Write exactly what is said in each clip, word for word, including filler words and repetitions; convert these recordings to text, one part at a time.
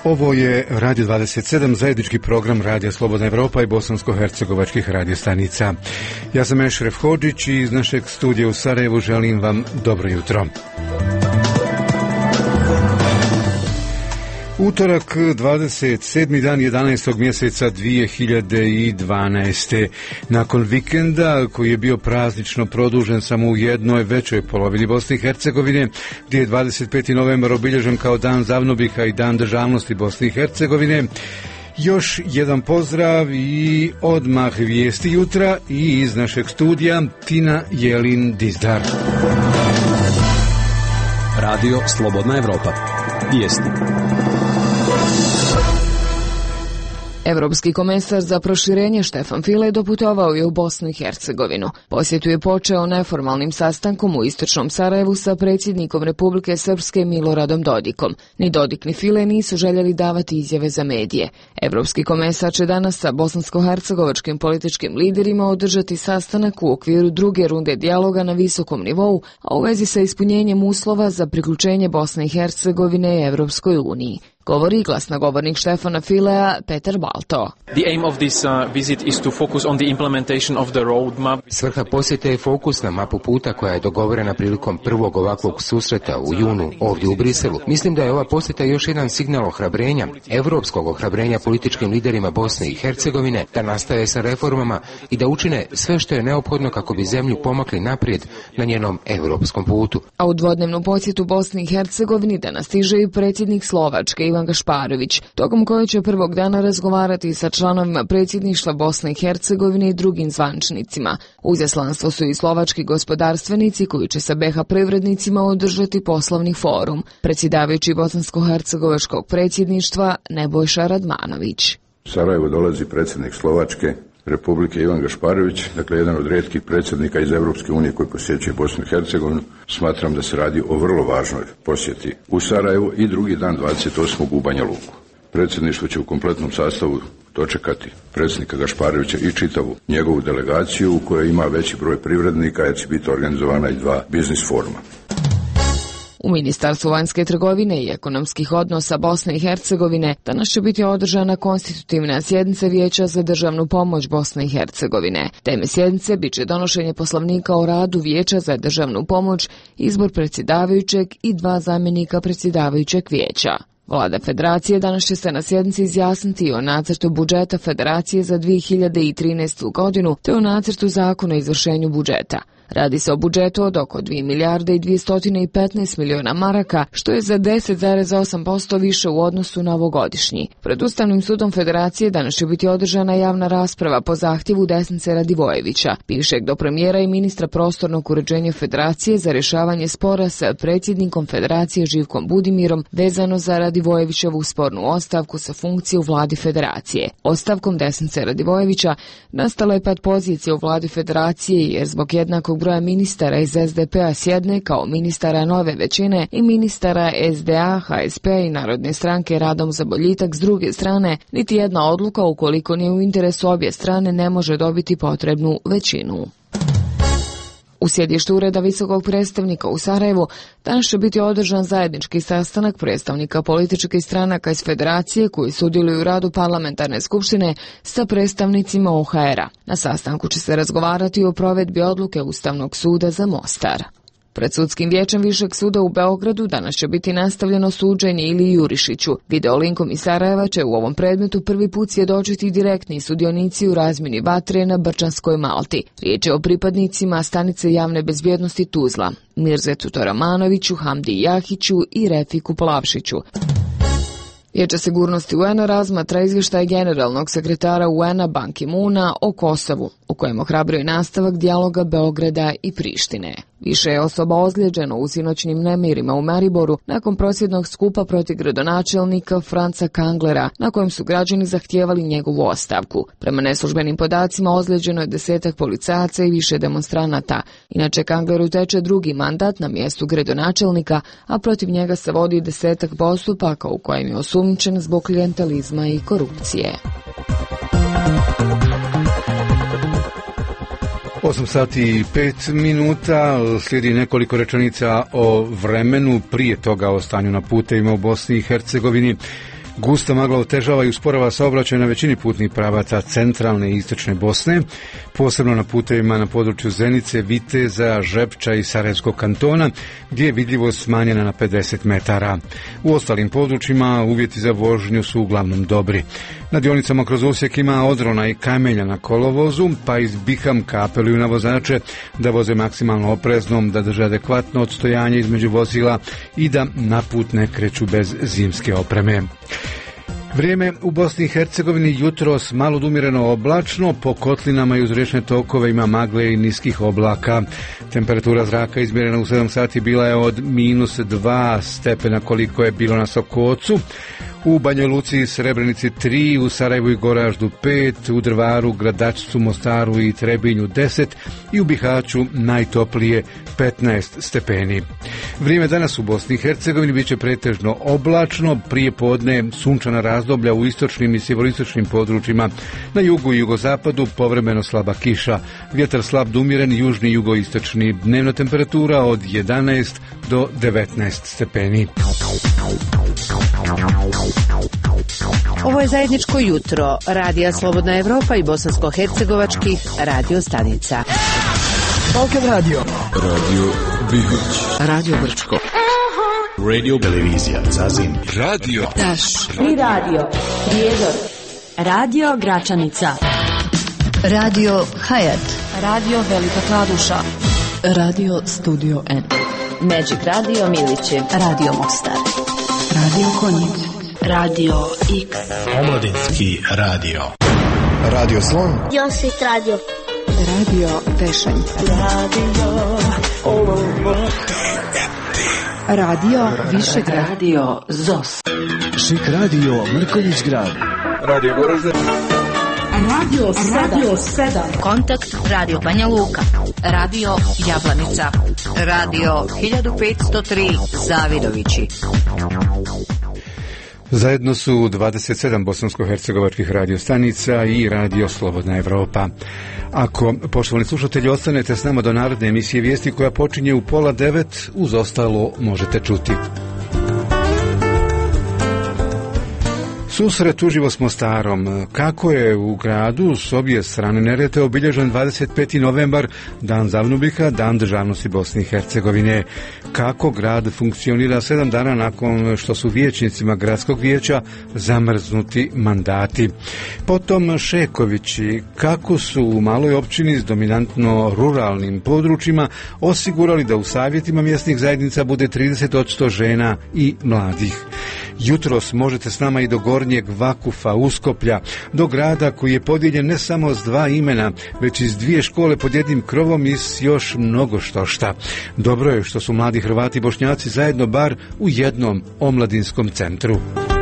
Ovo je Radio dvadeset sedam, zajednički program Radija Slobodna Evropa i bosansko-hercegovačkih radiostanica. Ja sam Ešref Hodžić i iz našeg studija u Sarajevu želim vam dobro jutro. Utorak, dvadeset sedmi dan jedanaestog mjeseca dvije hiljade dvanaeste. Nakon vikenda koji je bio praznično produžen samo u jednoj većoj polovini Bosne i Hercegovine, gdje je dvadeset peti novembar obilježen kao dan Zavnobiha i dan državnosti Bosne i Hercegovine, još jedan pozdrav i odmah vijesti jutra i iz našeg studija Tina Jelin Dizdar. Radio Slobodna Evropa. Vijesti. Evropski komesar za proširenje Štefan File doputovao je u Bosnu i Hercegovinu. Posjetu je počeo neformalnim sastankom u istočnom Sarajevu sa predsjednikom Republike Srpske Miloradom Dodikom. Ni Dodik ni File nisu željeli davati izjave za medije. Evropski komesar će danas sa bosansko-hercegovačkim političkim liderima održati sastanak u okviru druge runde dijaloga na visokom nivou, a u vezi sa ispunjenjem uslova za priključenje Bosne i Hercegovine Evropskoj uniji. Govori glasnogovornik Štefana Filea Petar Balto. The aim of this uh, visit is to focus on the implementation of the roadmap. Svrha posjete je fokus na mapu puta koja je dogovorena prilikom prvog ovakvog susreta u junu ovdje u Briselu. Mislim da je ova posjeta još jedan signal ohrabrenja, evropskog ohrabrenja političkim liderima Bosne i Hercegovine da nastave sa reformama i da učine sve što je neophodno kako bi zemlju pomakli naprijed na njenom evropskom putu. A u dvodnevnu posjetu Bosni i Hercegovini danas stiže i predsjednik Slovačke Ivan Gašparović, tokom koje će prvog dana razgovarati sa članovima predsjedništva Bosne i Hercegovine i drugim zvančnicima. Uz izaslanstvo su i slovački gospodarstvenici koji će sa be ha privrednicima održati poslovni forum. Predsjedavajući bosansko-hercegovačkog predsjedništva Nebojša Radmanović. U Sarajevo dolazi predsjednik Slovačke Republike Ivan Gašparović, dakle jedan od rijetkih predsjednika iz Europske unije koji posjećuje Bosnu i Hercegovinu. Smatram da se radi o vrlo važnoj posjeti u Sarajevu i drugi dan dvadeset osmog u Banja Luku. Predsjedništvo će u kompletnom sastavu dočekati predsjednika Gašparovića i čitavu njegovu delegaciju u kojoj ima veći broj privrednika jer će biti organizovana i dva biznis foruma. U Ministarstvu vanjske trgovine i ekonomskih odnosa Bosne i Hercegovine danas će biti održana konstitutivna sjednica Vijeća za državnu pomoć Bosne i Hercegovine. Teme sjednice bit će donošenje poslovnika o radu Vijeća za državnu pomoć, izbor predsjedavajućeg i dva zamjenika predsjedavajućeg vijeća. Vlada Federacije danas će se na sjednici izjasniti o nacrtu budžeta Federacije za dvije hiljade trinaestu godinu te o nacrtu zakona o izvršenju budžeta. Radi se o budžetu od oko dvije milijarde i dvjesto petnaest miliona maraka, što je za deset zarez osam posto više u odnosu na ovogodišnji. Pred Ustavnim sudom Federacije danas će biti održana javna rasprava po zahtjevu Desnice Radivojevića, bivšeg dopremijera i ministra prostornog uređenja Federacije za rješavanje spora sa predsjednikom Federacije Živkom Budimirom vezano za Radivojevićevu spornu ostavku sa funkcije u vladi Federacije. Ostavkom Desnice Radivojevića nastala je pad pozicije u vladi Federacije jer zbog jednakog broja ministara iz es de pe a s jedne kao ministara nove većine i ministara es de a, ha es pe i Narodne stranke Radom za boljitak s druge strane, niti jedna odluka ukoliko nije u interesu obje strane ne može dobiti potrebnu većinu. U sjedištu Ureda visokog predstavnika u Sarajevu danas će biti održan zajednički sastanak predstavnika političkih stranaka iz Federacije koji sudjeluju u radu parlamentarne skupštine sa predstavnicima o ha era. Na sastanku će se razgovarati o provedbi odluke Ustavnog suda za Mostar. Pred sudskim vijećem Višeg suda u Beogradu danas će biti nastavljeno suđenje Iliji Jurišiću. Videolinkom iz Sarajeva će u ovom predmetu prvi put svjedočiti direktni sudionici u razmjeni vatre na Brčanskoj Malti. Riječ je o pripadnicima stanice javne bezbjednosti Tuzla, Mirzetu Toramanoviću, Hamdi Jahiću i Refiku Plavšiću. Vijeće sigurnosti u en a razmatra izvještaj generalnog sekretara u en a Ban Ki-moona o Kosovu, u kojem ohrabruje nastavak dijaloga Beograda i Prištine. Više je osoba ozlijeđeno u sinoćnim nemirima u Mariboru nakon prosvjednog skupa protiv gradonačelnika Franca Kanglera, na kojem su građani zahtijevali njegovu ostavku. Prema neslužbenim podacima ozlijeđeno je desetak policajaca i više demonstranata. Inače, Kangleru teče drugi mandat na mjestu gradonačelnika, a protiv njega se vodi desetak postupaka u kojem je osumnjičen zbog klijentelizma i korupcije. osam sati i pet minuta, slijedi nekoliko rečenica o vremenu, prije toga o stanju na putevima u Bosni i Hercegovini. Gusta magla otežava i usporava saobraćaj na većini putnih pravaca centralne i istočne Bosne, posebno na putevima na području Zenice, Viteza, Žepča i Sarajevskog kantona, gdje je vidljivost smanjena na pedeset metara. U ostalim područjima uvjeti za vožnju su uglavnom dobri. Na dionicama kroz Osijek ima odrona i kamenja na kolovozu, pa iz Bihamka apeluju na vozače da voze maksimalno oprezno, da drže adekvatno odstojanje između vozila i da na put ne kreću bez zimske opreme. Vrijeme u Bosni i Hercegovini jutros malo odumjereno oblačno, po kotlinama i uz riječne tokove ima magle i niskih oblaka. Temperatura zraka izmjerena u sedam sati bila je od minus dva stepena koliko je bilo na Sokocu. U Banja Luci, Srebrenici tri, u Sarajevu i Goraždu pet, u Drvaru, Gradačcu, Mostaru i Trebinju deset i u Bihaću najtoplije petnaest stepeni. Vrijeme danas u Bosni i Hercegovini bit će pretežno oblačno, prije podne sunčana razdoblja u istočnim i sjeveroistočnim područjima, na jugu i jugozapadu povremeno slaba kiša, vjetar slab do umjeren, južni i jugoistočni, dnevna temperatura od jedanaest do devetnaest stepeni. Ovo je zajedničko jutro Radija Slobodna Evropa i bosansko-hercegovačkih radio stanica. Balkan radio. Radio Bihoć. Radio Brčko. Radio televizija Zazin. Radio Daš. I radio Prijedor. Radio Gračanica. Radio Hayat. Radio Velika Kladuša. Radio Studio N. Magic Radio Milići. Radio Mostar. Radio Konjic. Radio X. Omladinski radio. Radio Slon. Josit radio. Radio Pešanica. Radio Radio Višegrad. Radio Zos. Šik radio Mrkonjić grad. Radio Goražde. Radio Radio sedam. Kontakt Radio Banja Luka. Radio Jablanica. Radio hiljadu petsto tri Zavidovići. Zajedno su dvadeset sedam bosansko-hercegovačkih radiostanica i Radio Slobodna Evropa. Ako, poštovani slušatelji, ostanete s nama do narodne emisije Vijesti koja počinje u pola devet, uz ostalo možete čuti. Susret uživo s Mostarom. Kako je u gradu s obje strane Neretve obilježen dvadeset peti novembar, dan Zavnubiha, dan državnosti Bosne i Hercegovine. Kako grad funkcionira sedam dana nakon što su vijećnicima gradskog vijeća zamrznuti mandati. Potom Šekovići, kako su u maloj općini s dominantno ruralnim područjima osigurali da u savjetima mjesnih zajednica bude trideset posto žena i mladih. Jutros možete s nama i do Gornjeg Vakufa, Uskoplja, do grada koji je podijeljen ne samo s dva imena, već i s dvije škole pod jednim krovom i s još mnogo što šta. Dobro je što su mladi Hrvati i Bošnjaci zajedno bar u jednom omladinskom centru.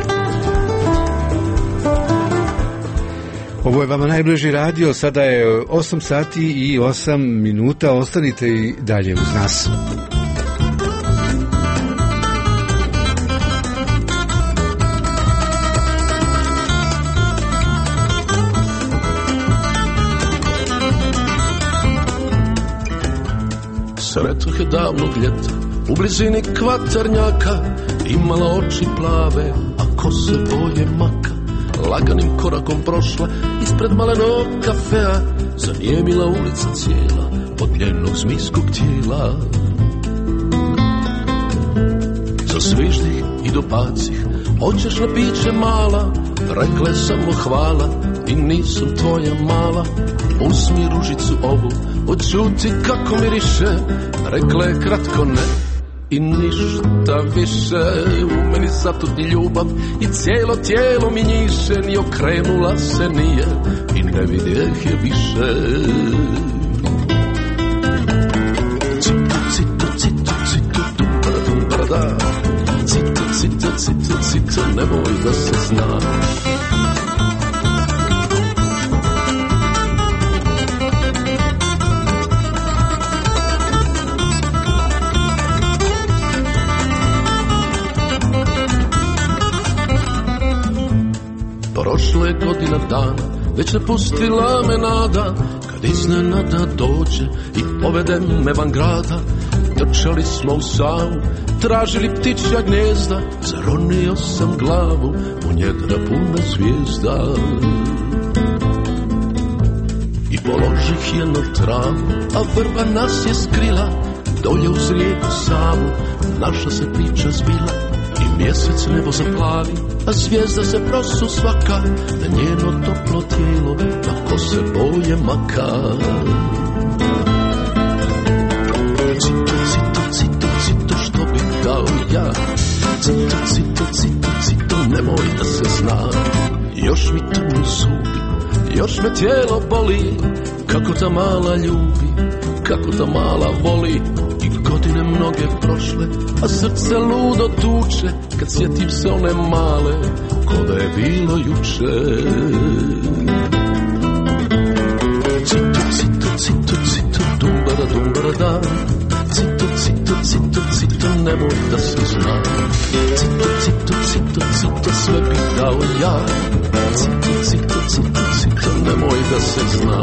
Ovo je vama najbliži radio, sada je osam sati i osam minuta, ostanite i dalje uz nas. Sretoh je davnog ljeta, u blizini Kvatarnjaka, imala oči plave, a kose boje maka. Laganim korakom prošla ispred malenog kafea, zanijemila ulica cijela od njenog zmijskog tijela. Zasviždih i dopacih, hoćeš na piće mala, rekle samo hvala i nisam tvoja mala. Uzmi ružicu ovu, odčuti kako miriše, rekle kratko ne i ništa više. U meni zatutni ljubav i cijelo tijelo mi njiše, ni okrenula se nije i ne vidjeh je više. Cito, cito, cito, cito, dumbara, dumbara, da. Cito, cito, cito, cito, nemoj da se zna. Prošlo je godina dana, već ne pustila me nada, kad iznenada dođe i povede me van grada. trčali smo u Savu, tražili ptičja gnjezda, zaronio sam glavu u njedra puna zvijezda. I položih je na travu, a vrba nas je skrila, dolje uz rijeku Savu, naša se priča zbila. I mjesec nebo zaplavi, a zvijezda se prosu svaka, na njeno toplo tijelo, na kose boje maka. Cito, cito, cito, cito, što bih dao ja? Cito, cito, cito, cito, nemoj da se zna. Još mi trnu zubi, još me tijelo boli, kako ta mala ljubi, kako ta mala voli. I godine mnoge prošle, a srce ludo tuče, kad sjetim se one male, ko da je bilo juče. Cito, cito, cito, cito, dumbara, dumbara, da. Cito, cito, cito, cito, nemoj da se zna. Cito, cito, cito, cito, sve bih dao ja. Cito, cito, cito, cito, nemoj da se zna.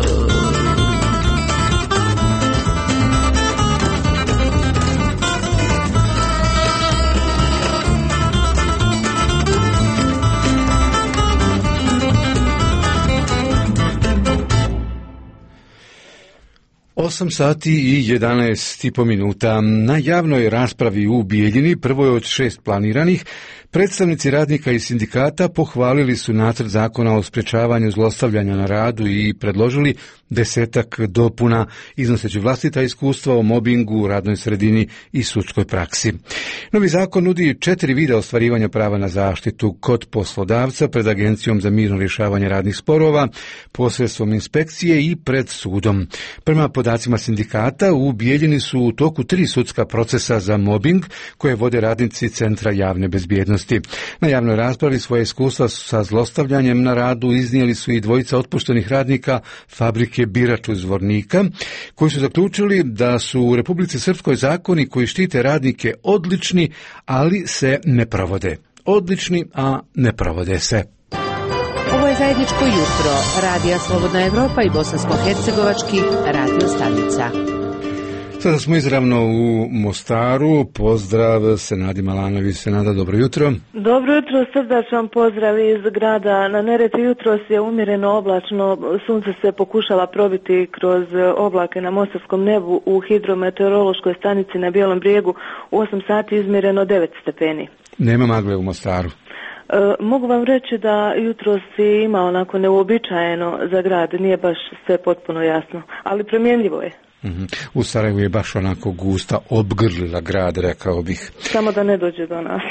osam sati i jedanaest i po minuta. Na javnoj raspravi u Bijeljini, prvoj od šest planiranih, predstavnici radnika i sindikata pohvalili su nacrt zakona o sprečavanju zlostavljanja na radu i predložili desetak dopuna, iznoseći vlastita iskustva o mobingu, radnoj sredini i sudskoj praksi. Novi zakon nudi četiri vida ostvarivanja prava na zaštitu kod poslodavca, pred Agencijom za mirno rješavanje radnih sporova, posredstvom inspekcije i pred sudom. Prema podacima sindikata, u Bijeljini su u toku tri sudska procesa za mobing koje vode radnici Centra javne bezbjednosti. Na javnoj raspravi svoje iskustva sa zlostavljanjem na radu iznijeli su i dvojica otpuštenih radnika fabrike Birač iz Zvornika, koji su zaključili da su u Republici Srpskoj zakoni koji štite radnike odlični, ali se ne provode. Odlični, a ne provode se. Ovo je zajedničko jutro Radija Slobodna Evropa i bosansko-hercegovački radio stanica. Sada smo izravno u Mostaru. Pozdrav Senadi Malanović. Senada, dobro jutro. Dobro jutro, srdačan pozdrav iz grada. Na Neretvi jutros je umjereno oblačno, sunce se pokušava probiti kroz oblake na mostarskom nebu. U hidrometeorološkoj stanici na Bijelom brijegu u osam sati izmjereno devet stepeni. Nema magle u Mostaru. E, mogu vam reći da jutros ima onako neuobičajeno za grad, nije baš sve potpuno jasno, ali promjenljivo je. Mm-hmm. U Sarajevu je baš onako gusta obgrlila grad, rekao bih. Samo da ne dođe do nas.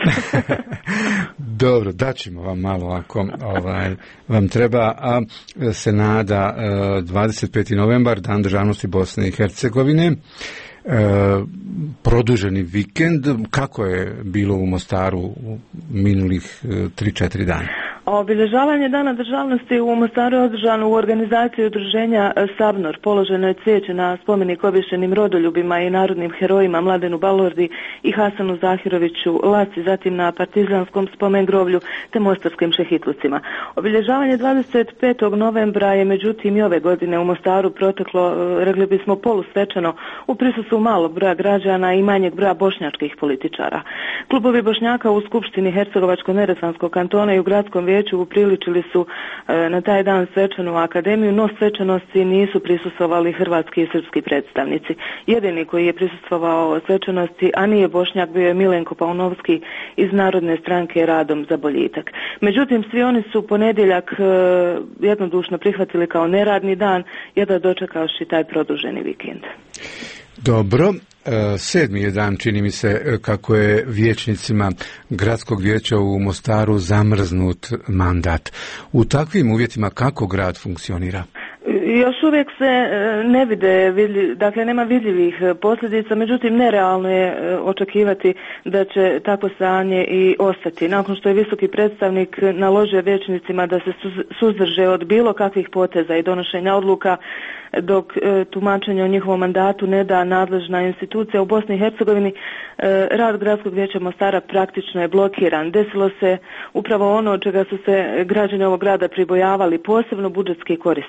Dobro, daćemo vam malo ako ovaj, vam treba. A Senada, dvadeset peti novembar, Dan državnosti Bosne i Hercegovine. E, produženi vikend, kako je bilo u Mostaru u minulih tri četiri dana? Obilježavanje Dana državnosti u Mostaru je održano u organizaciji udruženja Sabnor. Položeno je cvijeće na spomenik obješenim rodoljubima i narodnim herojima Mladenu Balordi i Hasanu Zahiroviću Laci, zatim na partizanskom spomen groblju te mostarskim šehitlucima. Obilježavanje dvadeset petog novembra je međutim i ove godine u Mostaru proteklo, rekli bismo, polusvečano u prisustvu malog broja građana i manjeg broja bošnjačkih političara. Klubovi Bošnjaka u Skupštini Hercegovačko-neretvanskog kantona i u gradskom vijeću upriličili su e, na taj dan svečanu akademiju, no svečanosti nisu prisustvovali hrvatski i srpski predstavnici. Jedini koji je prisustvovao svečanosti, a nije Bošnjak, bio je Milenko Paunovski iz Narodne stranke Radom za boljitak. Međutim, svi oni su ponedjeljak e, jednodušno prihvatili kao neradni dan, jedva dočekavši taj produženi vikend. Dobro, sedmi je dan, čini mi se, kako je vijećnicima gradskog vijeća u Mostaru zamrznut mandat. U takvim uvjetima kako grad funkcionira? Još uvijek se ne vide, dakle nema vidljivih posljedica, međutim nerealno je očekivati da će takvo stanje i ostati. Nakon što je visoki predstavnik naložio vijećnicima da se suzdrže od bilo kakvih poteza i donošenja odluka, dok e, tumačenje o njihovom mandatu ne da nadležna institucija u Bosni i Hercegovini, e, rad gradskog vijeća Mostara praktično je blokiran. Desilo se upravo ono od čega su se građani ovog grada pribojavali, posebno budžetski korisnici.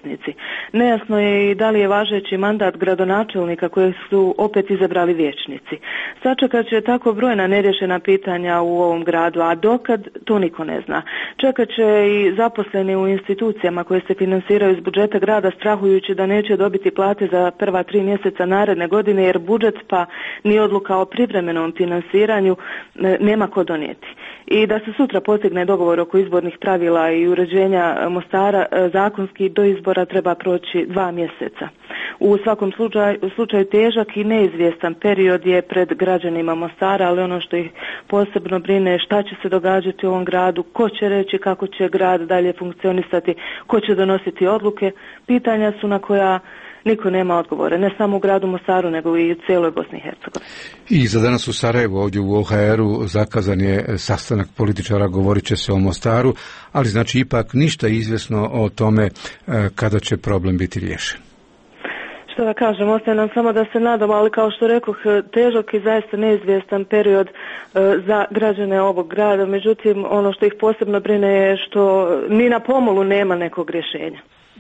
Nejasno je i da li je važeći mandat gradonačelnika koje su opet izabrali vijećnici. Sačekat će tako brojna neriješena pitanja u ovom gradu, a dokad to niko ne zna. Čekat će i zaposleni u institucijama koje se finansiraju iz budžeta grada, strahujući da neće dobiti plate za prva tri mjeseca naredne godine, jer budžet pa ni odluka o privremenom finansiranju nema ko donijeti. I da se sutra postigne dogovor oko izbornih pravila i uređenja Mostara, zakonski do izbora treba proći dva mjeseca. U svakom slučaju, slučaju težak i neizvjestan period je pred građanima Mostara, ali ono što ih posebno brine šta će se događati u ovom gradu, ko će reći kako će grad dalje funkcionisati, ko će donositi odluke, pitanja su na koja niko nema odgovore, ne samo u gradu Mostaru, nego i u cijeloj Bosni i Hercegovini. I za danas u Sarajevu, ovdje u O H R-u, zakazan je sastanak političara, govorit će se o Mostaru, ali znači ipak ništa izvjesno o tome kada će problem biti riješen. Što da kažem, ostaje nam samo da se nadamo, ali kao što rekoh, težak i zaista neizvjestan period e, za građane ovog grada. Međutim, ono što ih posebno brine je što ni na pomolu nema nekog rješenja.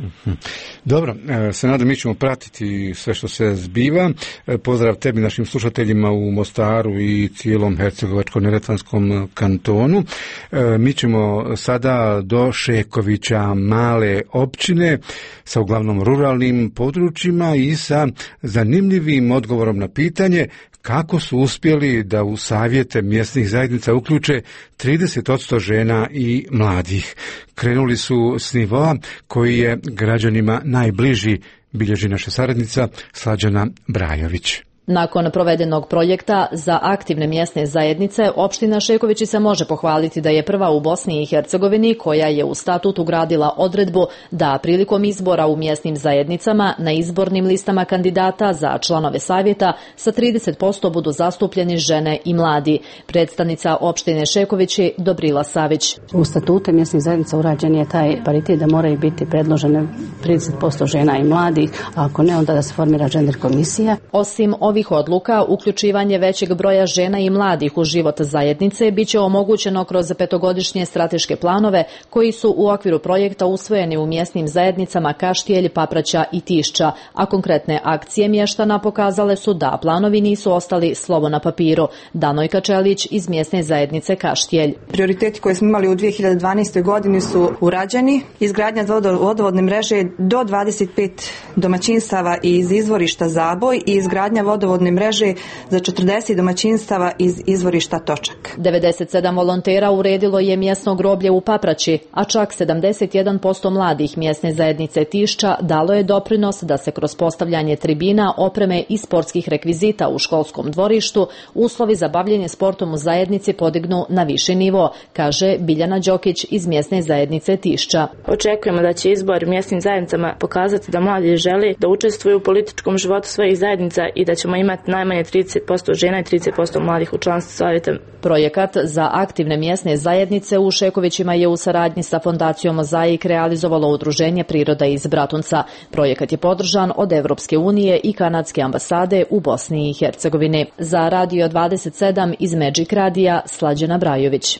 Dobro, se nadam, mi ćemo pratiti sve što se zbiva. Pozdrav tebi, našim slušateljima u Mostaru i cijelom Hercegovačko-neretvanskom kantonu. Mi ćemo sada do Šekovića, male općine sa uglavnom ruralnim područjima i sa zanimljivim odgovorom na pitanje kako su uspjeli da u savjete mjesnih zajednica uključe trideset posto žena i mladih. Krenuli su s nivoa koji je građanima najbliži, bilježi naša saradnica Slađana Brajović. Nakon provedenog projekta za aktivne mjesne zajednice, opština Šekovići se može pohvaliti da je prva u Bosni i Hercegovini koja je u statut ugradila odredbu da prilikom izbora u mjesnim zajednicama na izbornim listama kandidata za članove savjeta sa trideset posto budu zastupljeni žene i mladi. Predstavnica opštine Šekovići Dobrila Savić. U statute mjesnih zajednica urađen je taj paritet da moraju biti predložene trideset posto žena i mladih, a ako ne, onda da se formira gender komisija. Osim ovih odluka, uključivanje većeg broja žena i mladih u život zajednice biće omogućeno kroz petogodišnje strateške planove koji su u okviru projekta usvojeni u mjesnim zajednicama Kaštijelj, Papraća i Tišća, a konkretne akcije mještana pokazale su da planovi nisu ostali slovo na papiru. Danojka Čelić iz mjesne zajednice Kaštijelj. Prioriteti koje smo imali u dvije hiljade dvanaestoj godini su urađeni, izgradnja vodovodne mreže do dvadeset pet domaćinstava iz izvorišta Zaboj i izgradnja vodovodne mreže za četrdeset domaćinstava iz izvorišta Točak. devedeset sedam volontera uredilo je mjesno groblje u Papraći, a čak sedamdeset jedan posto mladih mjesne zajednice Tišća dalo je doprinos da se kroz postavljanje tribina, opreme i sportskih rekvizita u školskom dvorištu uslovi za bavljenje sportom u zajednici podignu na viši nivo, kaže Biljana Đokić iz mjesne zajednice Tišća. Očekujemo da će izbor u mjesnim zajednicama pokazati da mladi žele da učestvuju u političkom životu svojih zajednica i da ćemo imati najmanje trideset posto žena i trideset posto mladih u članstvu savjeta. Projekat za aktivne mjesne zajednice u Šekovićima je u saradnji sa Fondacijom Mozaik realizovalo udruženje Priroda iz Bratunca. Projekat je podržan od Evropske unije i kanadske ambasade u Bosni i Hercegovini. Za Radio dvadeset sedam iz Magic Radija, Slađana Brajović.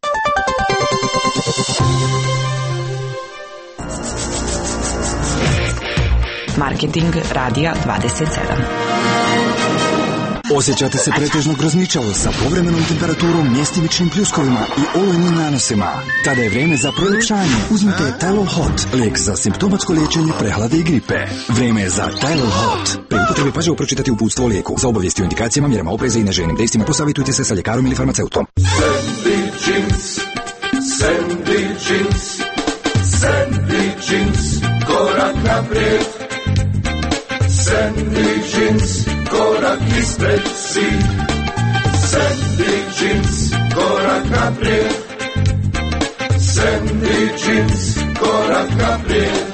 Marketing Radija dvadeset sedam. Osjećate se pretežno grozničavo sa povremenom temperaturom, mjestimičnim pljuskovima i olujnim nanosima? Tada je vrijeme za proljepšanje. Uzmite Tylol Hot, lijek za simptomatsko liječenje prehlade i gripe. Vrijeme je za Tylol Hot. Pri upotrebi pažljivo pročitati uputstvo o lijeku. Za obavijesti o indikacijama, mjerama opreza i neželjenim dejstvima posavitujte se sa ljekarom ili farmaceutom. Sandy Jeans, Sandy Jeans, Sandy Jeans, korak naprijed. Sandy Jeans, korak ispred si. Sandy Jeans, korak naprijed. Sandy Jeans, korak naprijed.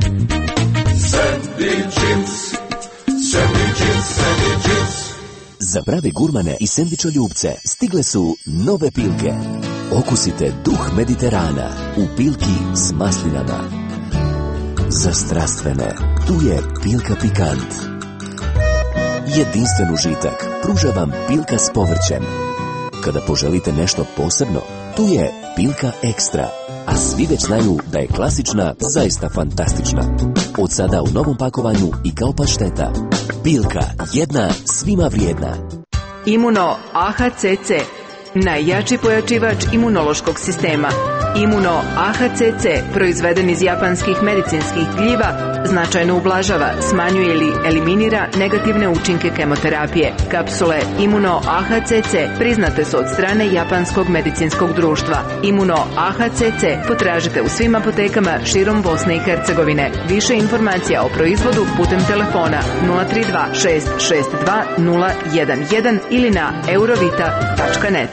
Sandy Jeans, Sandy Jeans, Sandy Jeans. Za prave gurmane i sendvičoljubce stigle su nove Pilke. Okusite duh Mediterana u Pilki s maslinama. Za strastvene, tu je Pilka Pikant. Jedinstven užitak pruža vam Pilka s povrćem. Kada poželite nešto posebno, tu je Pilka Ekstra, a a svi već znaju da je klasična zaista fantastična. Od sada u novom pakovanju i kao pašteta. Biljka, jedna, svima vrijedna. Imuno A H C C, najjači pojačivač imunološkog sistema. Imuno A H C C, proizveden iz japanskih medicinskih gljiva, značajno ublažava, smanjuje ili eliminira negativne učinke kemoterapije. Kapsule Imuno A H C C priznate su od strane Japanskog medicinskog društva. Imuno A H C C potražite u svim apotekama širom Bosne i Hercegovine. Više informacija o proizvodu putem telefona nula tri dva šest šest dva nula jedan jedan ili na eurovita tačka net.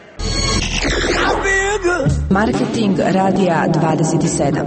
Marketing radija dvadeset sedam.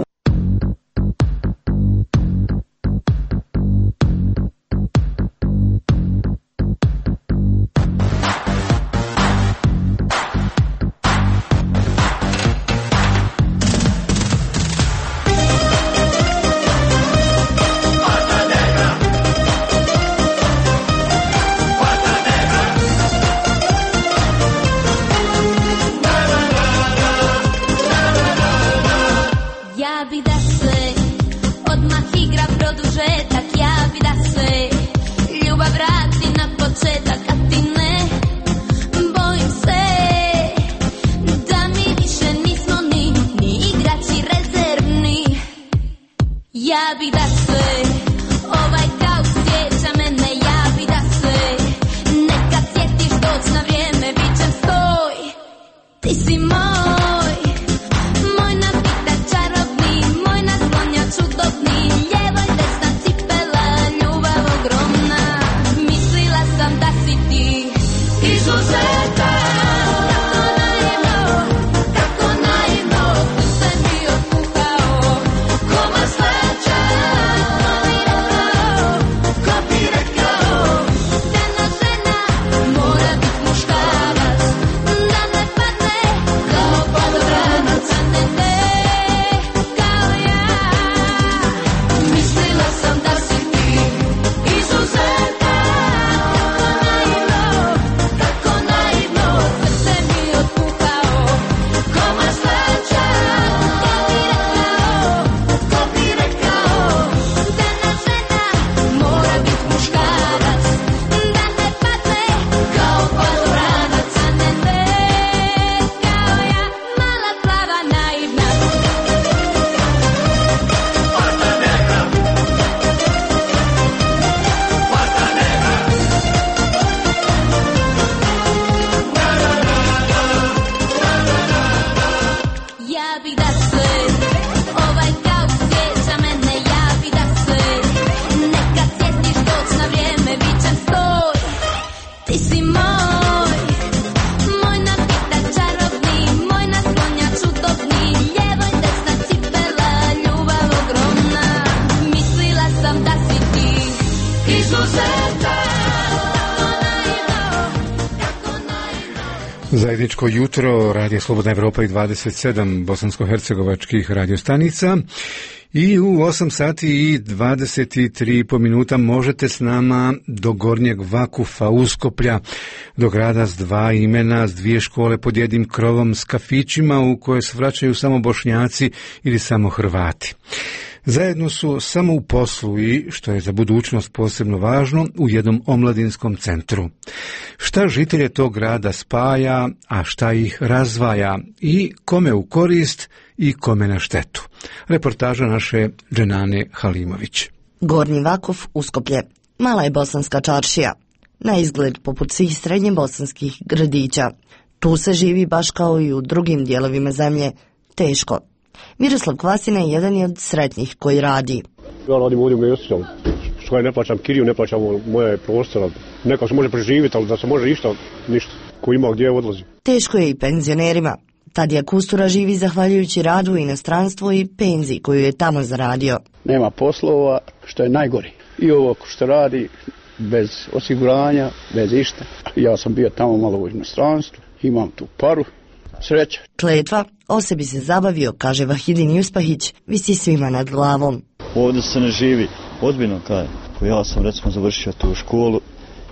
Zajedničko jutro, Radio Slobodna Evropa i dvadeset sedam bosansko-hercegovačkih radiostanica i u osam sati i dvadeset tri po minuta možete s nama do Gornjeg Vakufa, Uskoplja, do grada s dva imena, s dvije škole pod jednim krovom, s kafićima u koje se vraćaju samo Bošnjaci ili samo Hrvati. Zajedno su samo u poslu i, što je za budućnost posebno važno, u jednom omladinskom centru. Šta žitelje tog grada spaja, a šta ih razdvaja i kome u korist i kome na štetu? Reportaža naše Dženane Halimović. Gornji Vakuf, Uskoplje. Mala je bosanska čaršija. Na izgled poput svih srednje bosanskih gradića. Tu se živi baš kao i u drugim dijelovima zemlje. Teško. Miroslav Kvasina je jedan od sretnih koji radi. Ja radim ovdje u mjestu, što ne plaćam kiriju, ne plaćam moje prostora. Neko se može preživjeti, ali da se može išta, ništa. Ko ima gdje odlazi. Teško je i penzionerima. Tadija Kustura živi zahvaljujući radu u inostranstvu i penziji koju je tamo zaradio. Nema poslova, što je najgori. I ovo što radi, bez osiguranja, bez išta. Ja sam bio tamo malo u inostranstvu, imam tu paru. Sreća. Kletva, o sebi se zabavio, kaže Vahidin Juspahić, visi svima nad glavom. Ovdje se ne živi, ozbiljno kaj. Ja sam recimo završio tu školu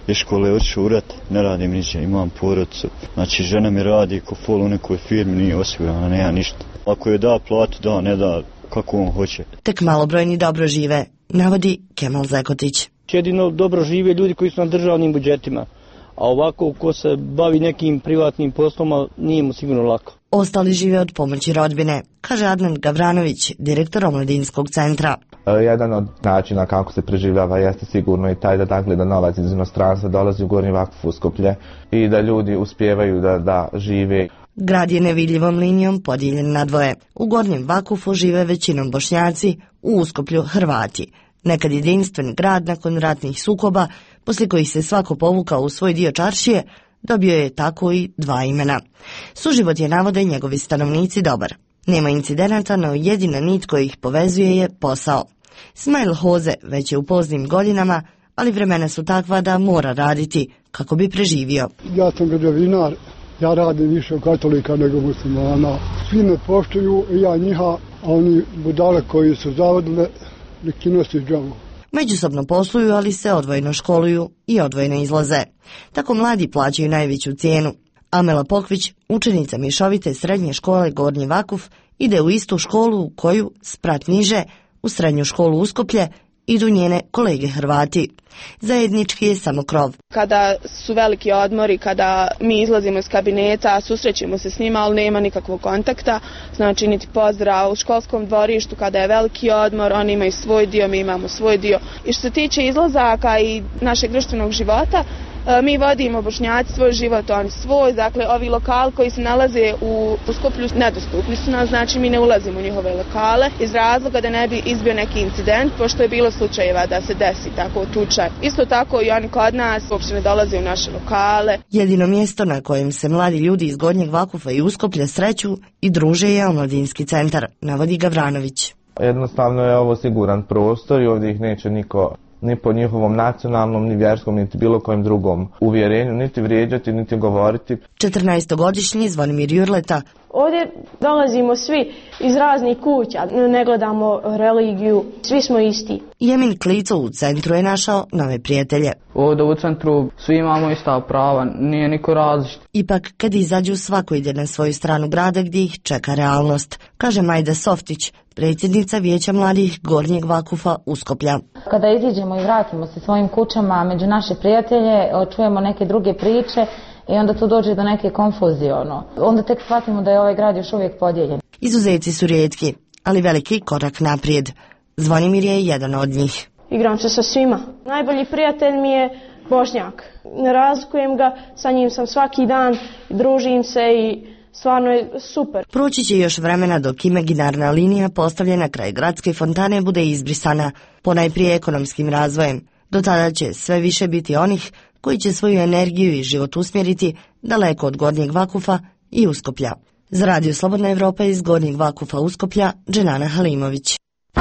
iz škole otišao u rat, ne radim niče, imam porodicu. Znači žena mi radi ko fol u nekoj firmi, nije osigurana, nema ništa. Ako je da platu, da, ne da, kako on hoće. Tek malobrojni dobro žive, navodi Kemal Zekotić. Jedino dobro žive ljudi koji su na državnim budžetima, a ovako ko se bavi nekim privatnim poslom, nije mu sigurno lako. Ostali žive od pomoći rodbine, kaže Adnan Gavranović, direktor Omladinskog centra. Jedan od načina kako se preživljava jeste sigurno i taj da dakle da novac iz inostranstva dolazi u Gornji Vakuf u Skoplje i da ljudi uspijevaju da, da žive. Grad je nevidljivom linijom podijeljen na dvoje. U Gornjem Vakufu žive većinom Bošnjaci, u Uskoplju Hrvati. Nekad jedinstven grad nakon ratnih sukoba, poslije kojih se svako povukao u svoj dio čaršije, dobio je tako i dva imena. Suživot je, navode njegovi stanovnici, dobar. Nema incidenata, no jedina nit koja ih povezuje je posao. Smail Hoze već je u poznim godinama, ali vremena su takva da mora raditi kako bi preživio. Ja sam građevinar, ja radim više katolika nego muslimana. Svi me poštuju, ja njiha, a oni budale koji su zavodile, neki nosi džavu. Međusobno posluju, ali se odvojeno školuju i odvojeno izlaze. Tako mladi plaćaju najveću cijenu. Amela Pokvić, učenica mješovite srednje škole Gornji Vakuf, ide u istu školu u koju, sprat niže, u srednju školu Uskoplje, idu njene kolege Hrvati. Zajednički je samo krov. Kada su veliki odmori, kada mi izlazimo iz kabineta, susrećemo se s njima, ali nema nikakvog kontakta, znači niti pozdrav. U školskom dvorištu kada je veliki odmor, oni imaju svoj dio, mi imamo svoj dio. I što se tiče izlazaka i našeg društvenog života, mi vodimo Bošnjaci svoj život, oni svoj, dakle ovi lokali koji se nalaze u Skoplju nedostupni su nas, znači mi ne ulazimo u njihove lokale iz razloga da ne bi izbio neki incident, pošto je bilo slučajeva da se desi tako tuča. Isto tako i oni kod nas uopšte ne dolaze u naše lokale. Jedino mjesto na kojem se mladi ljudi iz Gornjeg Vakufa i Uskoplja sreću i druže je Omladinski centar, navodi Gavranović. Jednostavno je ovo siguran prostor i ovdje ih neće niko ni po njihovom nacionalnom, ni vjerskom, niti bilo kojem drugom uvjerenju, niti vrijeđati, niti govoriti. četrnaestogodišnji Zvonimir Jurleta. Ovdje dolazimo svi iz raznih kuća, ne gledamo religiju, svi smo isti. Jemin Klico u centru je našao nove prijatelje. Ovdje u centru svi imamo ista prava, nije niko različit. Ipak, kad izađu, svako ide na svoju stranu grada gdje ih čeka realnost, kaže Majda Softić, predsjednica Vijeća mladih Gornjeg Vakufa Uskoplja. Kada iziđemo i vratimo se svojim kućama među naše prijatelje, čujemo neke druge priče i onda tu dođe do neke konfuzije. Ono. Onda tek shvatimo da je ovaj grad još uvijek podijeljen. Izuzeci su rijetki, ali veliki korak naprijed. Zvonimir je jedan od njih. Igram se sa svima. Najbolji prijatelj mi je Bošnjak. Ne razlikujem ga, sa njim sam svaki dan, družim se i stvarno je super. Proći će još vremena dok imaginarna linija postavljena kraj gradske fontane bude izbrisana, ponajprije ekonomskim razvojem. Do tada će sve više biti onih koji će svoju energiju i život usmjeriti daleko od Gornjeg Vakufa i Uskoplja. Za Radio Slobodna Evropa iz Gornjeg Vakufa Uskoplja, Dženana Halimović.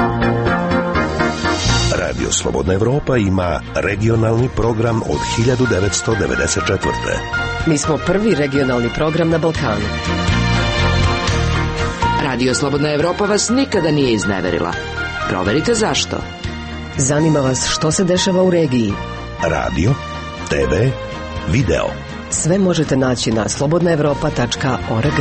Radio Slobodna Evropa ima regionalni program od hiljadu devetsto devedeset četvrte. Mi smo prvi regionalni program na Balkanu. Radio Slobodna Evropa vas nikada nije izneverila. Proverite zašto. Zanima vas što se dešava u regiji. Radio, te ve, video. Sve možete naći na slobodna evropa tačka org.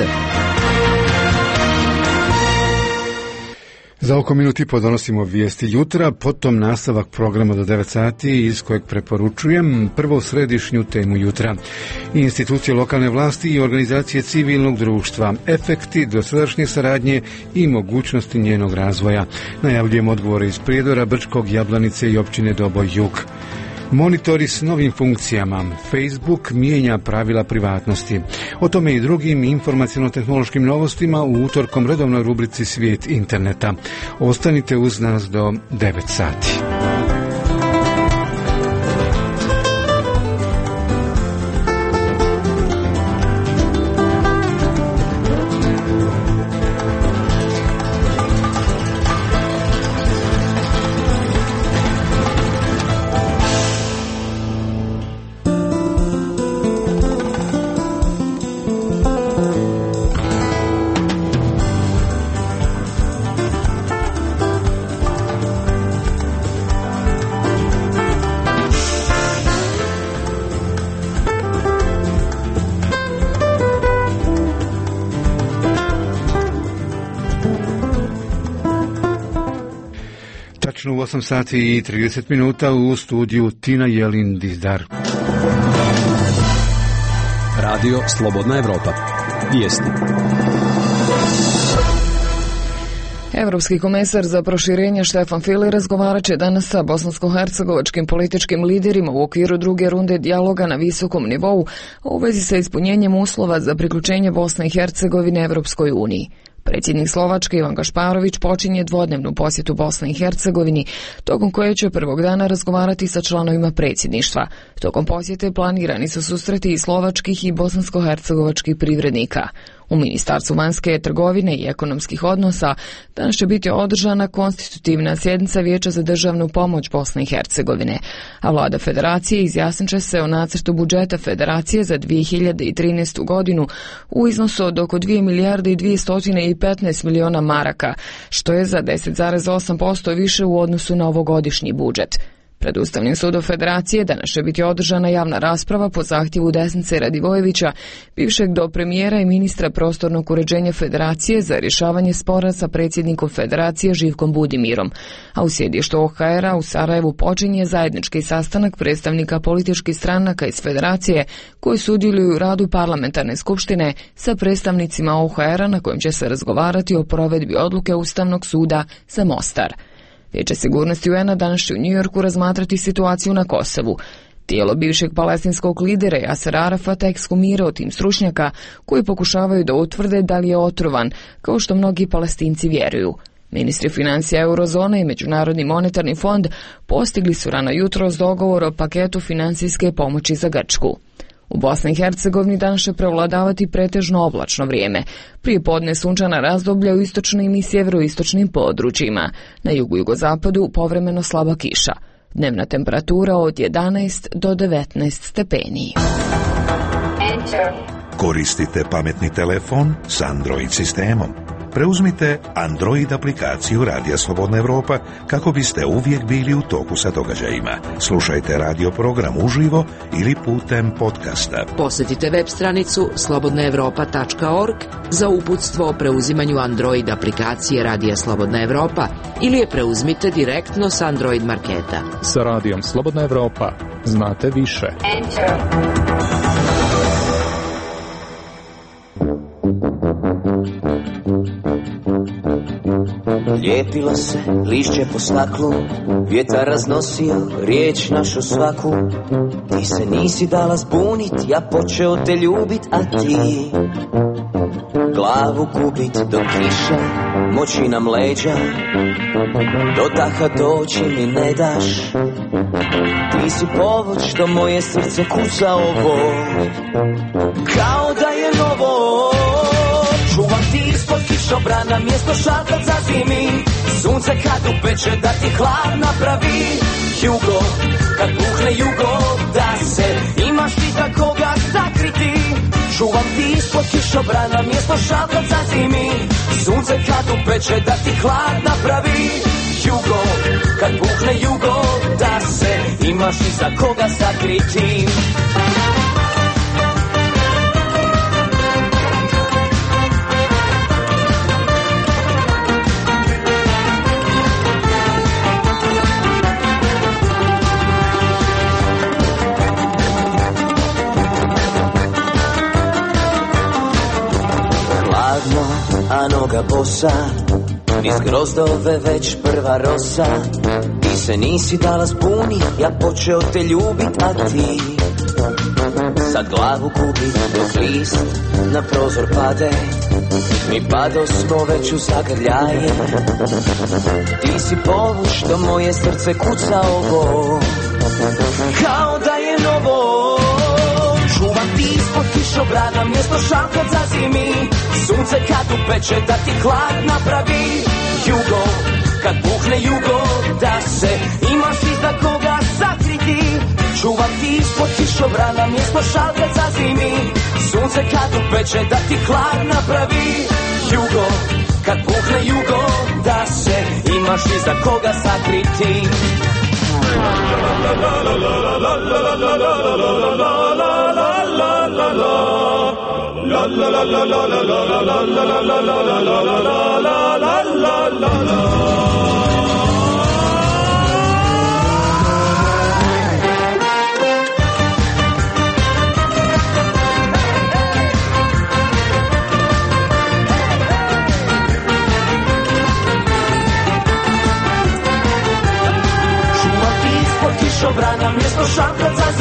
Za oko minut i po donosimo vijesti jutra, potom nastavak programa do devet sati iz kojeg preporučujem prvo središnju temu jutra. Institucije lokalne vlasti i organizacije civilnog društva, efekti dosadašnje saradnje i mogućnosti njenog razvoja. Najavljujem odgovore iz Prijedora, Brčkog, Jablanice i općine Doboj Jug. Monitori s novim funkcijama. Facebook mijenja pravila privatnosti. O tome i drugim informaciono-tehnološkim novostima u utorkom redovnoj rubrici Svijet interneta. Ostanite uz nas do devet sati. Tačno u osam sati i trideset minuta u studiju Tina Jelin Dizdar. Radio Slobodna Evropa. Vijesti. Evropski komesar za proširenje Štefan File razgovarat će danas sa bosansko-hercegovačkim političkim liderima u okviru druge runde dijaloga na visokom nivou u vezi sa ispunjenjem uslova za priključenje Bosne i Hercegovine Evropskoj uniji. Predsjednik Slovačke Ivan Gašparović počinje dvodnevnu posjetu Bosni i Hercegovini, tokom koje će prvog dana razgovarati sa članovima predsjedništva. Tokom posjete planirani su susreti i slovačkih i bosansko-hercegovačkih privrednika. U Ministarstvu vanjske trgovine i ekonomskih odnosa danas će biti održana konstitutivna sjednica Vijeća za državnu pomoć Bosne i Hercegovine, a vlada federacije izjasnit će se o nacrtu budžeta federacije za dvije hiljade trinaestu godinu u iznosu od oko dvije milijarde i dvjesto petnaest miliona maraka, što je za deset zarez osam posto više u odnosu na ovogodišnji budžet. Pred Ustavnim sudom Federacije danas će biti održana javna rasprava po zahtjevu Desnice Radivojevića, bivšeg dopremijera i ministra prostornog uređenja Federacije, za rješavanje spora sa predsjednikom Federacije Živkom Budimirom. A u sjedištu O H R-a u Sarajevu počinje zajednički sastanak predstavnika političkih stranaka iz Federacije koji sudjeluju u radu parlamentarne skupštine sa predstavnicima O H R-a, na kojem će se razgovarati o provedbi odluke Ustavnog suda za Mostar. Vijeće sigurnosti U N-a danas će u Njujorku razmatrati situaciju na Kosovu. Tijelo bivšeg palestinskog lidera Jasera Arafata ekshumirao tim stručnjaka koji pokušavaju da utvrde da li je otrovan, kao što mnogi Palestinci vjeruju. Ministri financija Eurozone i Međunarodni monetarni fond postigli su rano jutros dogovor o paketu financijske pomoći za Grčku. U Bosni i Hercegovini danas će prevladavati pretežno oblačno vrijeme. Prije podne sunčana razdoblja u istočnim i sjeveroistočnim područjima. Na jugu i jugozapadu povremeno slaba kiša. Dnevna temperatura od jedanaest do devetnaest stepeni. Koristite pametni telefon s Android sistemom. Preuzmite Android aplikaciju Radija Slobodna Evropa kako biste uvijek bili u toku sa događajima. Slušajte radio program uživo ili putem podcasta. Posjetite web stranicu slobodna evropa tačka org za uputstvo o preuzimanju Android aplikacije Radija Slobodna Evropa ili je preuzmite direktno s Android marketa. Sa Radijom Slobodna Evropa znate više. Enter. Lijepila se lišće po staklu, vjetar raznosio riječ našu svaku. Ti se nisi dala zbunit, ja počeo te ljubit, a ti glavu gubit do kiše, moći nam leđa, do daha doći mi ne daš. Ti si povod što moje srce kuca ovo, kao da je novo. Čuvam ti ispod kišobrana, mjesto šator za zimi. Sunce kad upeče da ti hlad napravi. Jugo, kad puhne jugo, da se imaš ti za koga sakriti. Čuvam ti ispod kišobrana, mjesto šator za zimi. Sunce kad upeče da ti hlad napravi. Jugo, kad puhne jugo, da se imaš ti za koga sakriti. A noga bosa, niz grozdove već prva rosa. Ti se nisi dala zbunit, ja počeo te ljubit, a ti sad glavu gubit dok list na prozor pade. Mi pado smo već u zagrljaje. Ti si povod što moje srce kuca ovo, kao da je novo. Čuvam ti ispod kišobrana, mjesto šator za zimi. Sunce kad upeče da ti hlad napravi. Jugo, kad puhne jugo, da se imaš iza koga sakriti. Čuvam ti ispod kišobrana, mjesto šator za zimi. Sunce kad upeče da ti hlad napravi. Jugo, kad puhne jugo, da se imaš iza koga sakriti.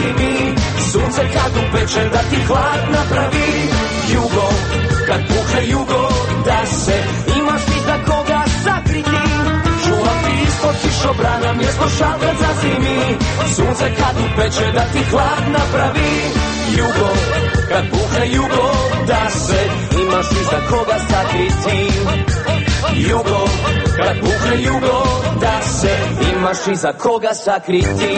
zimi. Sunce kad upeče da ti hlad napravi. Jugo, kad puhne jugo, da se imaš ti za koga sakriti. Čuvam ti ispod kišobrana mjesto šatrac za zimi. Sunce kad upeče da ti hlad napravi. Jugo, kad puhne jugo, da se imaš ti za koga sakriti. Jugo, kad puhne jugo, da se imaš ti za koga sakriti.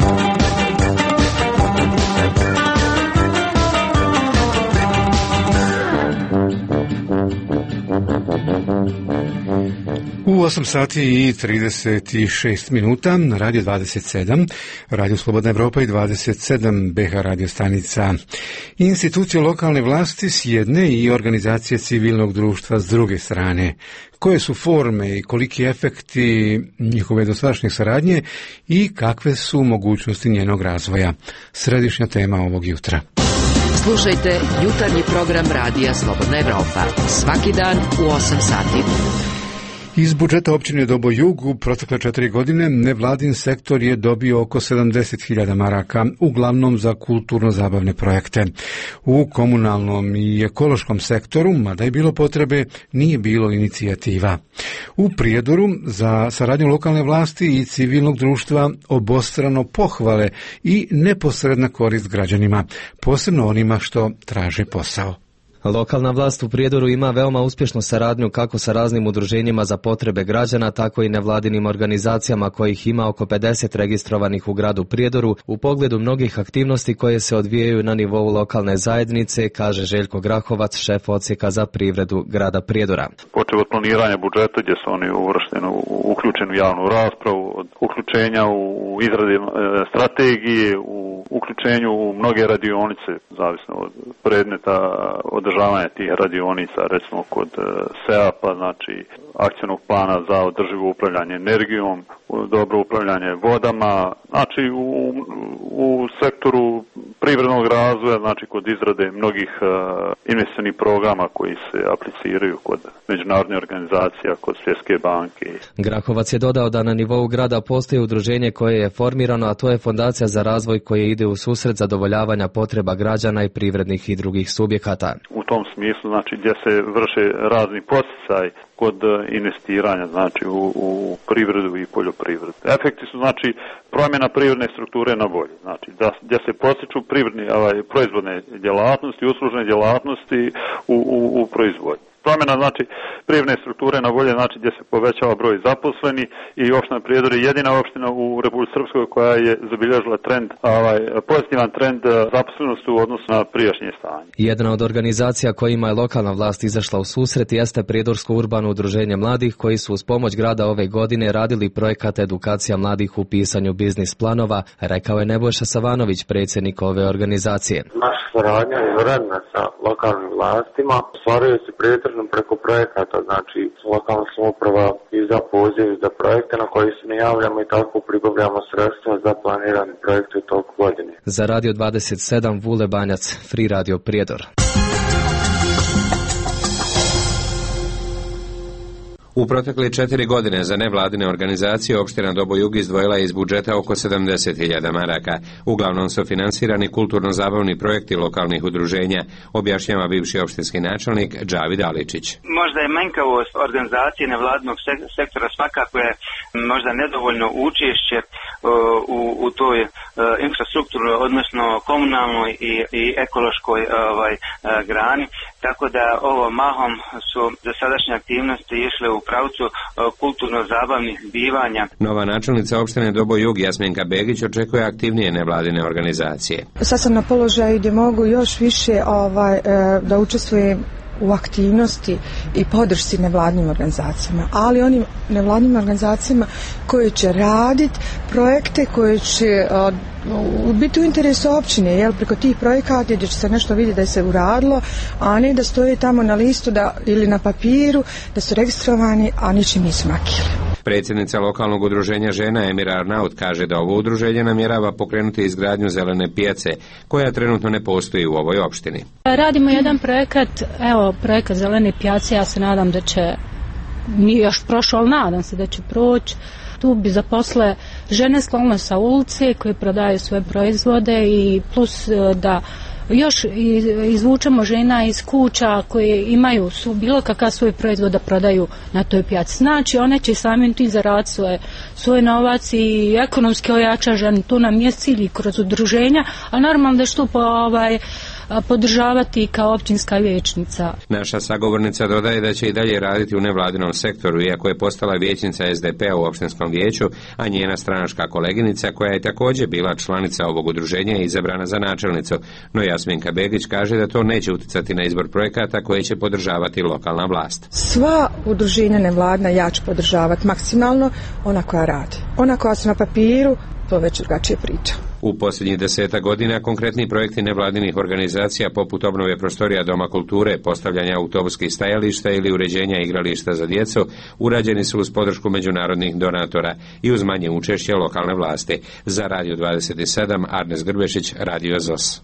U osam sati i trideset šest minuta na Radio dvadeset sedam, Radio Slobodna Evropa i dvadeset sedam B H radio stanica. Institucije lokalne vlasti s jedne i organizacije civilnog društva s druge strane. Koje su forme i koliki efekti njihove dosadašnje saradnje i kakve su mogućnosti njenog razvoja? Središnja tema ovog jutra. Slušajte jutarnji program Radija Slobodna Evropa svaki dan u osam sati. Iz budžeta općine Dobo Jug u protekle četiri godine nevladin sektor je dobio oko sedamdeset hiljada maraka, uglavnom za kulturno-zabavne projekte. U komunalnom i ekološkom sektoru, mada je bilo potrebe, nije bilo inicijativa. U Prijedoru za saradnju lokalne vlasti i civilnog društva obostrano pohvale i neposredna korist građanima, posebno onima što traže posao. Lokalna vlast u Prijedoru ima veoma uspješnu saradnju kako sa raznim udruženjima za potrebe građana, tako i nevladinim organizacijama kojih ima oko pedeset registrovanih u gradu Prijedoru u pogledu mnogih aktivnosti koje se odvijaju na nivou lokalne zajednice, kaže Željko Grahovac, šef odsjeka za privredu grada Prijedora. Počev od planiranja budžeta gdje su oni uvršteni, uključeni u javnu raspravu, od uključenja u izradi strategije, u uključenju u mnoge radionice, zavisno od predmeta, održavanje tih radionica, recimo kod S E A P-a, znači akcijnog plana za održivo upravljanje energijom, dobro upravljanje vodama, znači u, u sektoru privrednog razvoja, znači kod izrade mnogih uh, investicionih programa koji se apliciraju kod međunarodnih organizacija, kod Svjetske banke. Grahovac je dodao da na nivou grada postoji udruženje koje je formirano, a to je Fondacija za razvoj koja ide u susret zadovoljavanja potreba građana i privrednih i drugih subjekata. U tom smislu, znači gdje se vrše razni podsticaj kod investiranja, znači u, u privredu i poljoprivredu. Efekti su znači promjena privredne strukture na bolje, znači da gdje se podstiču privredne, ovaj, proizvodne djelatnosti, uslužne djelatnosti u, u, u proizvodnji. Promjena znači privredne strukture na bolje, znači gdje se povećava broj zaposleni i opština Prijedor je jedina opština u Republici Srpskoj koja je zabilježila trend, ovaj, pozitivan trend zaposlenosti u odnosu na prijašnje stanje. Jedna od organizacija kojima je lokalna vlast izašla u susret jeste Prijedorsko urbano udruženje mladih koji su uz pomoć grada ove godine radili projekat edukacija mladih u pisanju biznis planova, rekao je Nebojša Savanović, predsjednik ove organizacije. Naša saradnja je vredna sa lokalnim vlastima, ostvaruje se prijetežno preko projekata, znači lokalna samouprava izda poziv za projekte na koji se ne javljamo i tako pribavljamo sredstva za planirane projekte u toku godine. Za Radio dvadeset sedam Vule Banjac, Free Radio Prijedor. U protekle četiri godine za nevladine organizacije opština Dobo Jug izdvojila iz budžeta oko sedamdeset hiljada maraka. Uglavnom su finansirani kulturno-zabavni projekti lokalnih udruženja, objašnjava bivši opštinski načelnik Džavid Aličić. Možda je manjkavost organizacije nevladinog sektora, svakako je možda nedovoljno učešće u, u toj infrastrukturnoj, odnosno komunalnoj i, i ekološkoj ovaj, grani, tako da ovo mahom su za sadašnje aktivnosti išle u pravcu kulturno-zabavnih zbivanja. Nova načelnica opštine Dobo Jug Jasminka Begić očekuje aktivnije nevladine organizacije. Sad sam na položaju gdje mogu još više ovaj, da učestvujem u aktivnosti i podršci nevladnim organizacijama, ali onim nevladnim organizacijama koje će raditi projekte koje će uh, biti u interesu općine, jel, preko tih projekata gdje će se nešto vidjeti da je se uradilo, a ne da stoji tamo na listu da, ili na papiru da su registrovani, a ničim nisu makili. Predsjednica lokalnog udruženja žena Emira Arnaut kaže da ovo udruženje namjerava pokrenuti izgradnju zelene pijace, koja trenutno ne postoji u ovoj opštini. Radimo jedan projekat, evo, projekat zelene pijace, ja se nadam da će, nije još prošao, ali nadam se da će proći. Tu bi zaposle žene stalno sa ulice koje prodaju svoje proizvode i plus da još izvučemo žena iz kuća koje imaju su bilo kakav svoj proizvod da prodaju na toj pijaci. Znači one će samim tim zaraditi svoje, svoj novac i ekonomski ojača žene. Tu nam je cilj kroz udruženja, a normalno da što po ovaj podržavati kao općinska vijećnica. Naša sagovornica dodaje da će i dalje raditi u nevladinom sektoru, iako je postala vijećnica es de pe-a u opštinskom vijeću, a njena stranačka koleginica, koja je također bila članica ovog udruženja, je izabrana za načelnicu. No Jasminka Begić kaže da to neće uticati na izbor projekata koje će podržavati lokalna vlast. Sva udruženja nevladna ja ću podržavati maksimalno, ona koja radi. Ona koja su na papiru, to već drugačije priča. U posljednjih deseta godina konkretni projekti nevladinih organizacija poput obnove prostorija Doma kulture, postavljanja autobuskih stajališta ili uređenja igrališta za djecu urađeni su uz podršku međunarodnih donatora i uz manje učešće lokalne vlasti. Za Radio dvadeset sedam, Arnes Grbešić, Radio Z O S.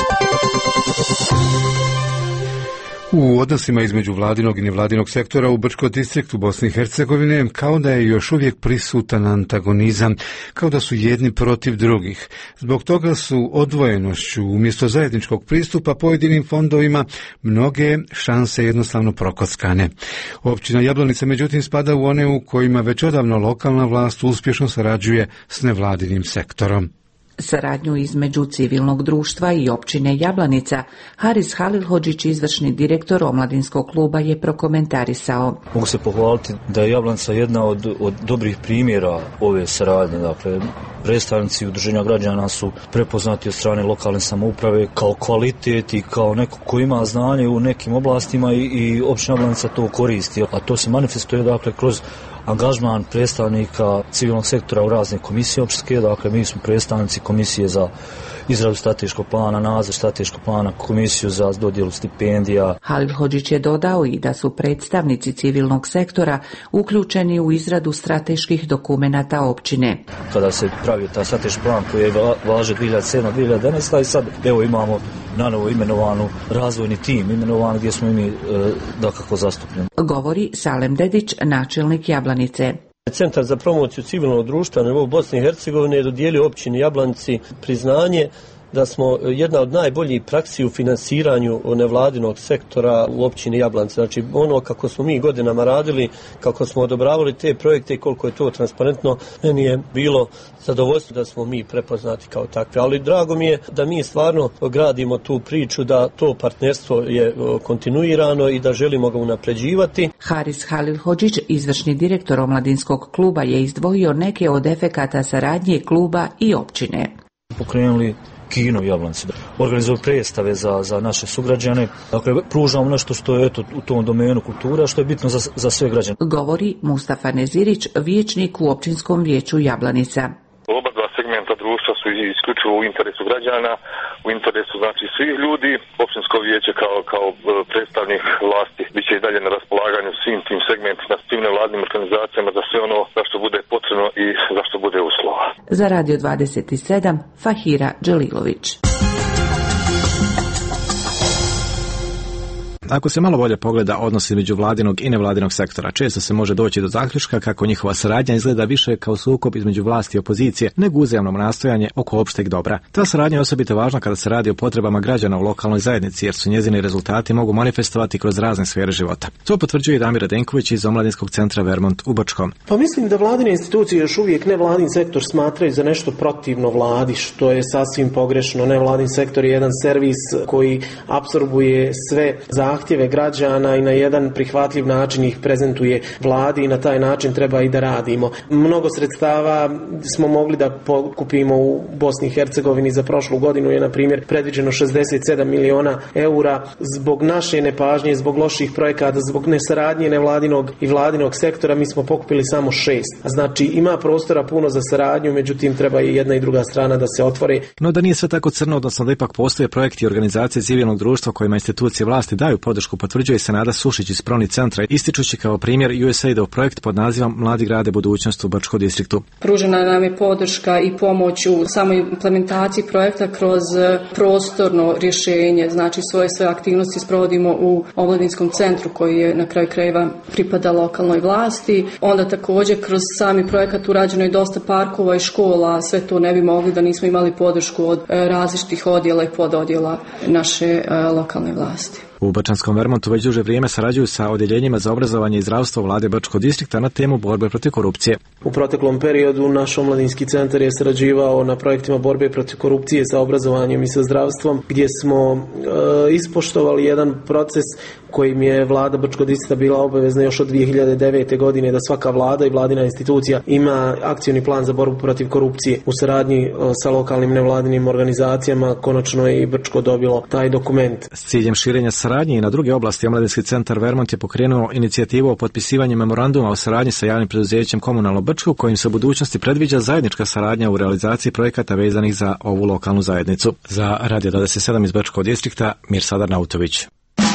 U odnosima između vladinog i nevladinog sektora u Brčko distriktu Bosne i Hercegovine kao da je još uvijek prisutan antagonizam, kao da su jedni protiv drugih. Zbog toga su odvojenošću umjesto zajedničkog pristupa pojedinim fondovima mnoge šanse jednostavno prokockane. Općina Jablanica međutim spada u one u kojima već odavno lokalna vlast uspješno sarađuje s nevladinim sektorom. Saradnju između civilnog društva i općine Jablanica Haris Halilhodžić, izvršni direktor omladinskog kluba, je prokomentarisao. Mogu se pohvaliti da je Jablanica jedna od, od dobrih primjera ove saradnje. Dakle, predstavnici udruženja građana su prepoznati od strane lokalne samouprave kao kvalitet i kao neko ko ima znanje u nekim oblastima i, i općina Jablanica to koristi. A to se manifestuje dakle kroz angažman predstavnika civilnog sektora u razne komisije općinske. Dakle, mi smo predstavnici komisije za izradu strateškog plana, nadzor strateškog plana, komisiju za dodjelu stipendija. Halilhodžić je dodao i da su predstavnici civilnog sektora uključeni u izradu strateških dokumenata općine. Kada se pravi ta strateški plan koji je važe dvije hiljade sedme do dvije hiljade jedanaeste. i sad evo imamo nanovo imenovanu razvojni tim, imenovan gdje smo i mi e, dakako zastupljeni. Govori Salem Dedić, načelnik Jablanice. Centar za promociju civilnog društva na nivou Bosne i Hercegovine je dodijelio općini Jablanici priznanje da smo jedna od najboljih praksi u finansiranju nevladinog sektora u općini Jablanci. Znači ono kako smo mi godinama radili, kako smo odobravali te projekte i koliko je to transparentno, meni je bilo zadovoljstvo da smo mi prepoznati kao takvi. Ali drago mi je da mi stvarno gradimo tu priču, da to partnerstvo je kontinuirano i da želimo ga unapređivati. Haris Halilhodžić, izvršni direktor omladinskog kluba, je izdvojio neke od efekata saradnje kluba i općine. Pokrenuli kino u Jablanci, organizuju predstave za, za naše sugrađane. Dakle, pružamo nešto što je eto, u tom domenu kultura, što je bitno za, za sve građane. Govori Mustafa Nezirić, vijećnik u općinskom vijeću Jablanica. Oba dva segmenta društva su isključivo u interesu građana, u interesu znači svih ljudi. Općinsko vijeće kao, kao predstavnik vlasti biće i dalje na raspolaganju svim tim segmentima, svim nevladnim organizacijama za sve ono za što bude potrebno i za što bude uslova. Za Radio dvadeset sedam, Fahira Đelilović. Ako se malo bolje pogleda odnos između vladinog i nevladinog sektora, često se može doći do zaključka kako njihova saradnja izgleda više kao sukob između vlasti i opozicije nego uzajamno nastojanje oko opšteg dobra. Ta saradnja je osobito važna kada se radi o potrebama građana u lokalnoj zajednici, jer su njezini rezultati mogu manifestovati kroz razne sfere života. To potvrđuje i Damir Radenković iz Omladinskog centra Vermont u Brčkom. Pa mislim da vladine institucije još uvijek nevladin sektor smatraju za nešto protivno vladi, što je sasvim pogrešno. Nevladin sektor je jedan servis koji apsorbuje sve zahtjeve građana i na jedan prihvatljiv način ih prezentuje vladi i na taj način treba i da radimo. Mnogo sredstava smo mogli da pokupimo u Bosni i Hercegovini. Za prošlu godinu je na primjer predviđeno šezdeset sedam miliona eura. Zbog naše nepažnje, zbog loših projekata, zbog nesaradnje nevladinog i vladinog sektora mi smo pokupili samo šest. Znači ima prostora puno za saradnju, međutim treba i jedna i druga strana da se otvore. No da nije sve tako crno, odnosno da ipak postoje projekti i organizacije civilnog društva kojima institucije vlasti daju podršku potvrđuje se Nada Sušić iz Proni centra, ističući kao primjer U S A I D-ov projekt pod nazivom Mladi grade budućnost u Brčkom distriktu. Pružena nam je podrška i pomoć u samoj implementaciji projekta kroz prostorno rješenje, znači svoje sve aktivnosti sprovodimo u omladinskom centru koji je na kraju krajeva pripada lokalnoj vlasti. Onda također kroz sami projekat urađeno je dosta parkova i škola, sve to ne bi mogli da nismo imali podršku od različitih odjela i pododjela naše lokalne vlasti. U Brčanskom Vermontu već duže vrijeme sarađuju sa odjeljenjima za obrazovanje i zdravstvo vlade Brčkog distrikta na temu borbe protiv korupcije. U proteklom periodu naš omladinski centar je sarađivao na projektima borbe protiv korupcije sa obrazovanjem i sa zdravstvom, gdje smo e, ispoštovali jedan proces kojim je vlada Brčkog distrikta bila obavezna još od dvije hiljade devete. godine da svaka vlada i vladina institucija ima akcioni plan za borbu protiv korupcije. U saradnji e, sa lokalnim nevladinim organizacijama konačno je i Brčko dobilo taj dokument. S ciljem širenja saradnje i na druge oblasti, Omladinski centar Vermont je pokrenuo inicijativu o potpisivanju memoranduma o saradnji sa javnim preduzećem Komunalno Brčko, kojim se u budućnosti predviđa zajednička saradnja u realizaciji projekata vezanih za ovu lokalnu zajednicu. Za Radio dvadeset sedam iz Brčkog distrikta, Mirsadar Nautović.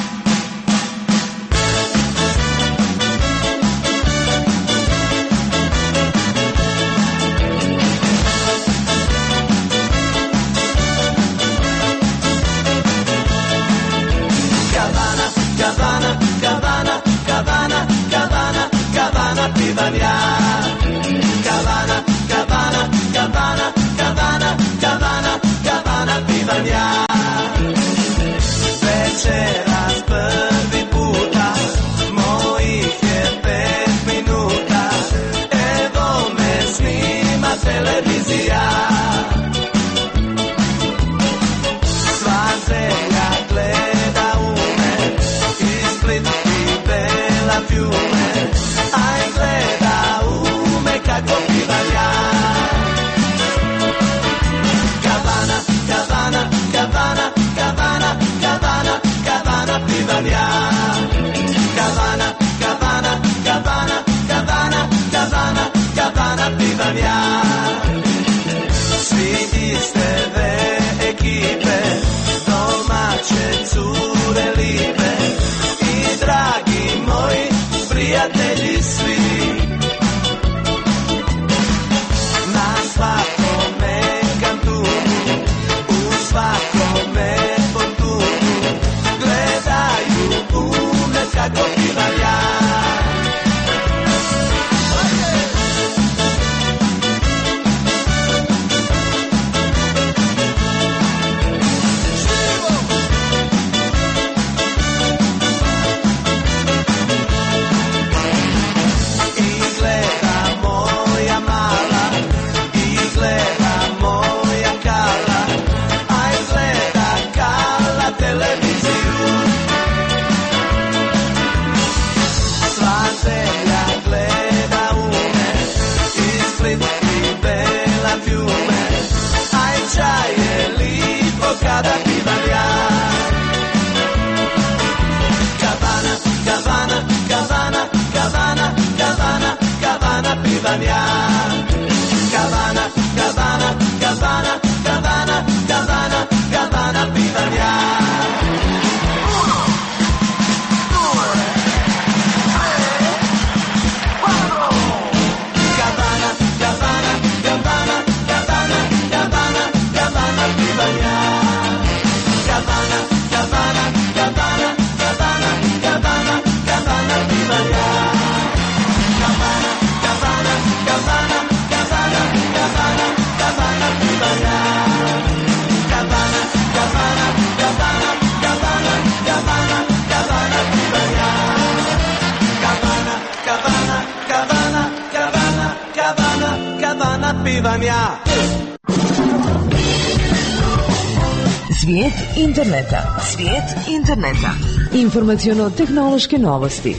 Svijet interneta. Svijet interneta. Informaciono-tehnološke novosti.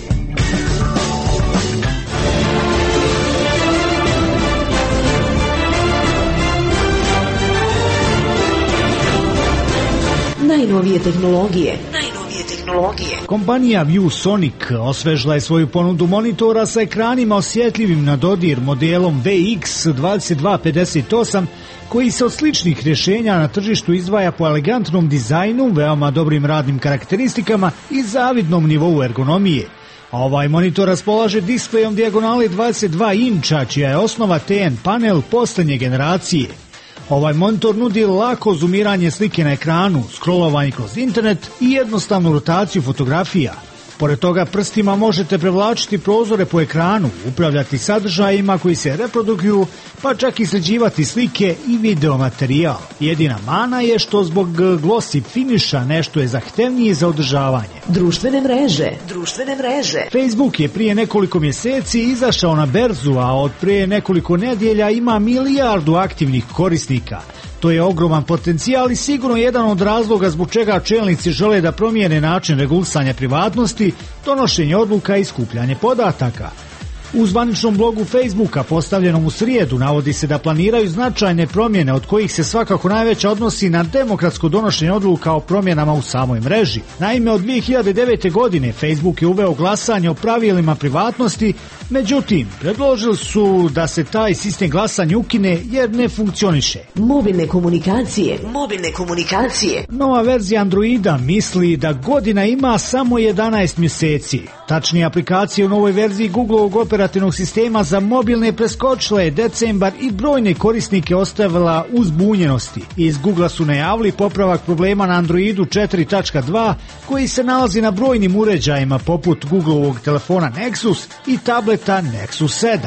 Najnovije tehnologije. Najnovije tehnologije. tehnologije. Kompanija ViewSonic osvežila je svoju ponudu monitora sa ekranima osjetljivim na dodir modelom V X dvadeset dva pedeset osam, koji se od sličnih rješenja na tržištu izdvaja po elegantnom dizajnu, veoma dobrim radnim karakteristikama i zavidnom nivou ergonomije. Ovaj monitor raspolaže displejom dijagonale dvadeset dva inča, čija je osnova T N panel posljednje generacije. Ovaj monitor nudi lako zoomiranje slike na ekranu, scrollovanje kroz internet i jednostavnu rotaciju fotografija. Pored toga prstima možete prevlačiti prozore po ekranu, upravljati sadržajima koji se reprodukuju, pa čak i sređivati slike i video materijal. Jedina mana je što zbog glossy finiša nešto je zahtevnije za održavanje. Društvene mreže. Društvene mreže. Facebook je prije nekoliko mjeseci izašao na berzu, a od prije nekoliko nedjelja ima milijardu aktivnih korisnika. To je ogroman potencijal i sigurno jedan od razloga zbog čega čelnici žele da promijene način regulisanja privatnosti, donošenje odluka i skupljanje podataka. U zvaničnom blogu Facebooka postavljenom u srijedu navodi se da planiraju značajne promjene, od kojih se svakako najveća odnosi na demokratsko donošenje odluka o promjenama u samoj mreži. Naime, od dvije hiljade devete. godine Facebook je uveo glasanje o pravilima privatnosti, međutim, predložili su da se taj sistem glasanja ukine jer ne funkcioniše. Mobilne komunikacije. Mobilne komunikacije. Nova verzija Androida misli da godina ima samo jedanaest mjeseci. Tačnije, aplikacije u novoj verziji Googleovog operativnog sistema za mobilne preskočile je decembar i brojne korisnike ostavila u zbunjenosti. Iz Googlea su najavili popravak problema na Androidu četiri tačka dva koji se nalazi na brojnim uređajima poput Googleovog telefona Nexus i tableta Nexus sedam.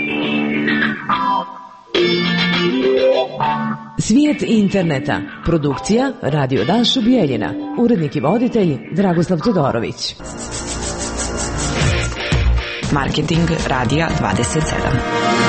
Svijet interneta. Produkcija Radio Danšu Bijeljina. Urednik i voditelj Dragoslav Todorović. Marketing Radija dvadeset sedam.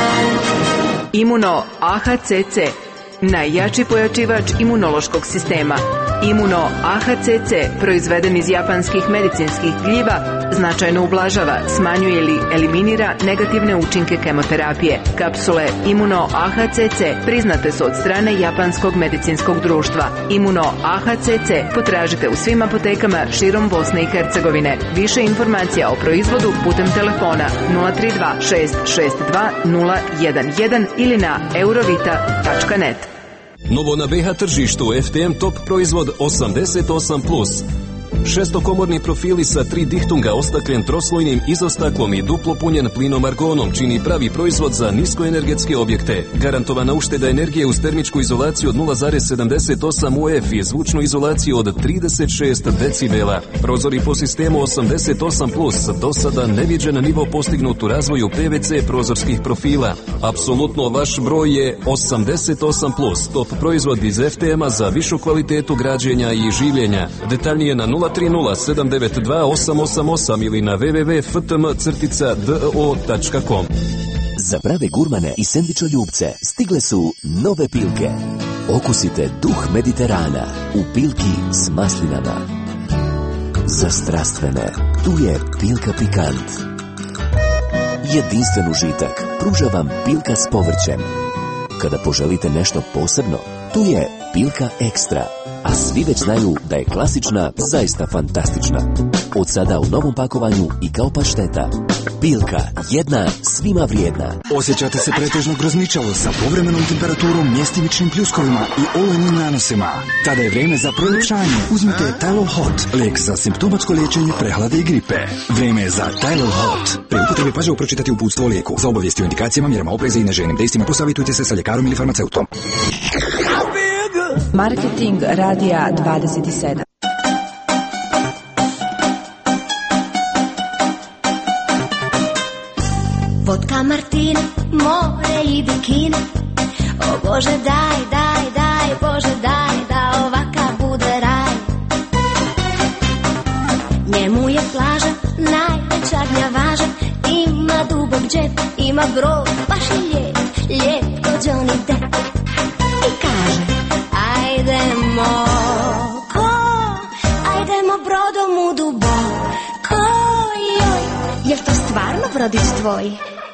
Imuno A H C C, najjači pojačivač imunološkog sistema. Imuno A H C C, proizveden iz japanskih medicinskih gljiva, značajno ublažava, smanjuje ili eliminira negativne učinke kemoterapije. Kapsule Imuno A H C C priznate su od strane Japanskog medicinskog društva. Imuno A H C C potražite u svim apotekama širom Bosne i Hercegovine. Više informacija o proizvodu putem telefona nula tri dva šest šest dva nula jedan jedan ili na eurovita tačka net. Novo na B H tržištu F T M Top proizvod osamdeset osam plus. Šestokomorni profili sa tri dihtunga ostakljen troslojnim izostaklom i duplo punjen plinom argonom čini pravi proizvod za niskoenergetske objekte. Garantovana ušteda energije uz termičku izolaciju od nula zarez sedamdeset osam U F i zvučnu izolaciju od trideset šest decibela. Prozori po sistemu osamdeset osam plus, do sada neviđen nivo postignut u razvoju P V C prozorskih profila. Apsolutno vaš broj je osamdeset osam plus, top proizvod iz F T M-a za višu kvalitetu građenja i življenja. Detaljnije na nula tri nula sedam devet dva osam osam osam ili na w w w tačka f t m crtica d o tačka com. Za prave gurmane i sendvičoljubce stigle su nove pilke. Okusite duh Mediterana u pilki s maslinama. Za strastvene, tu je Pilka Pikant. Jedinstven užitak pruža vam Pilka s povrćem. Kada poželite nešto posebno, tu je Pilka Ekstra. A svi već znaju da je klasična zaista fantastična. Od sada u novom pakovanju i kao pašteta. Pilka, jedna svima vrijedna. Osjećate se pretežno grozničavo sa povremenom temperaturom, mjestimičnim pljuskovima i olujnim nanosima. Tada je vrijeme za proljepšanje. Uzmite Tylol Hot, lijek za simptomatsko liječenje prehlade i gripe. Vrijeme je za Tylol Hot. Pri upotrebi pažljivo pročitati uputstvo o lijeku. Za obavijesti o indikacijama, mjerama opreza i neželjenim dejstvima posavitujte se sa ljekarom ili farmaceutom. Marketing Radija dvadeset sedam. Vodka Martina, more i bikini. O Bože daj, daj, daj, Bože daj, da ovaka bude raj. Njemu je plaža najveća gnjavaža. Ima dubok džep, ima brod, baš je lijep, lijep ko Johnny Depp. I kaže, ajdemo, ko, ajdemo brodom u duboko, joj, jel to stvarno brodić tvoj?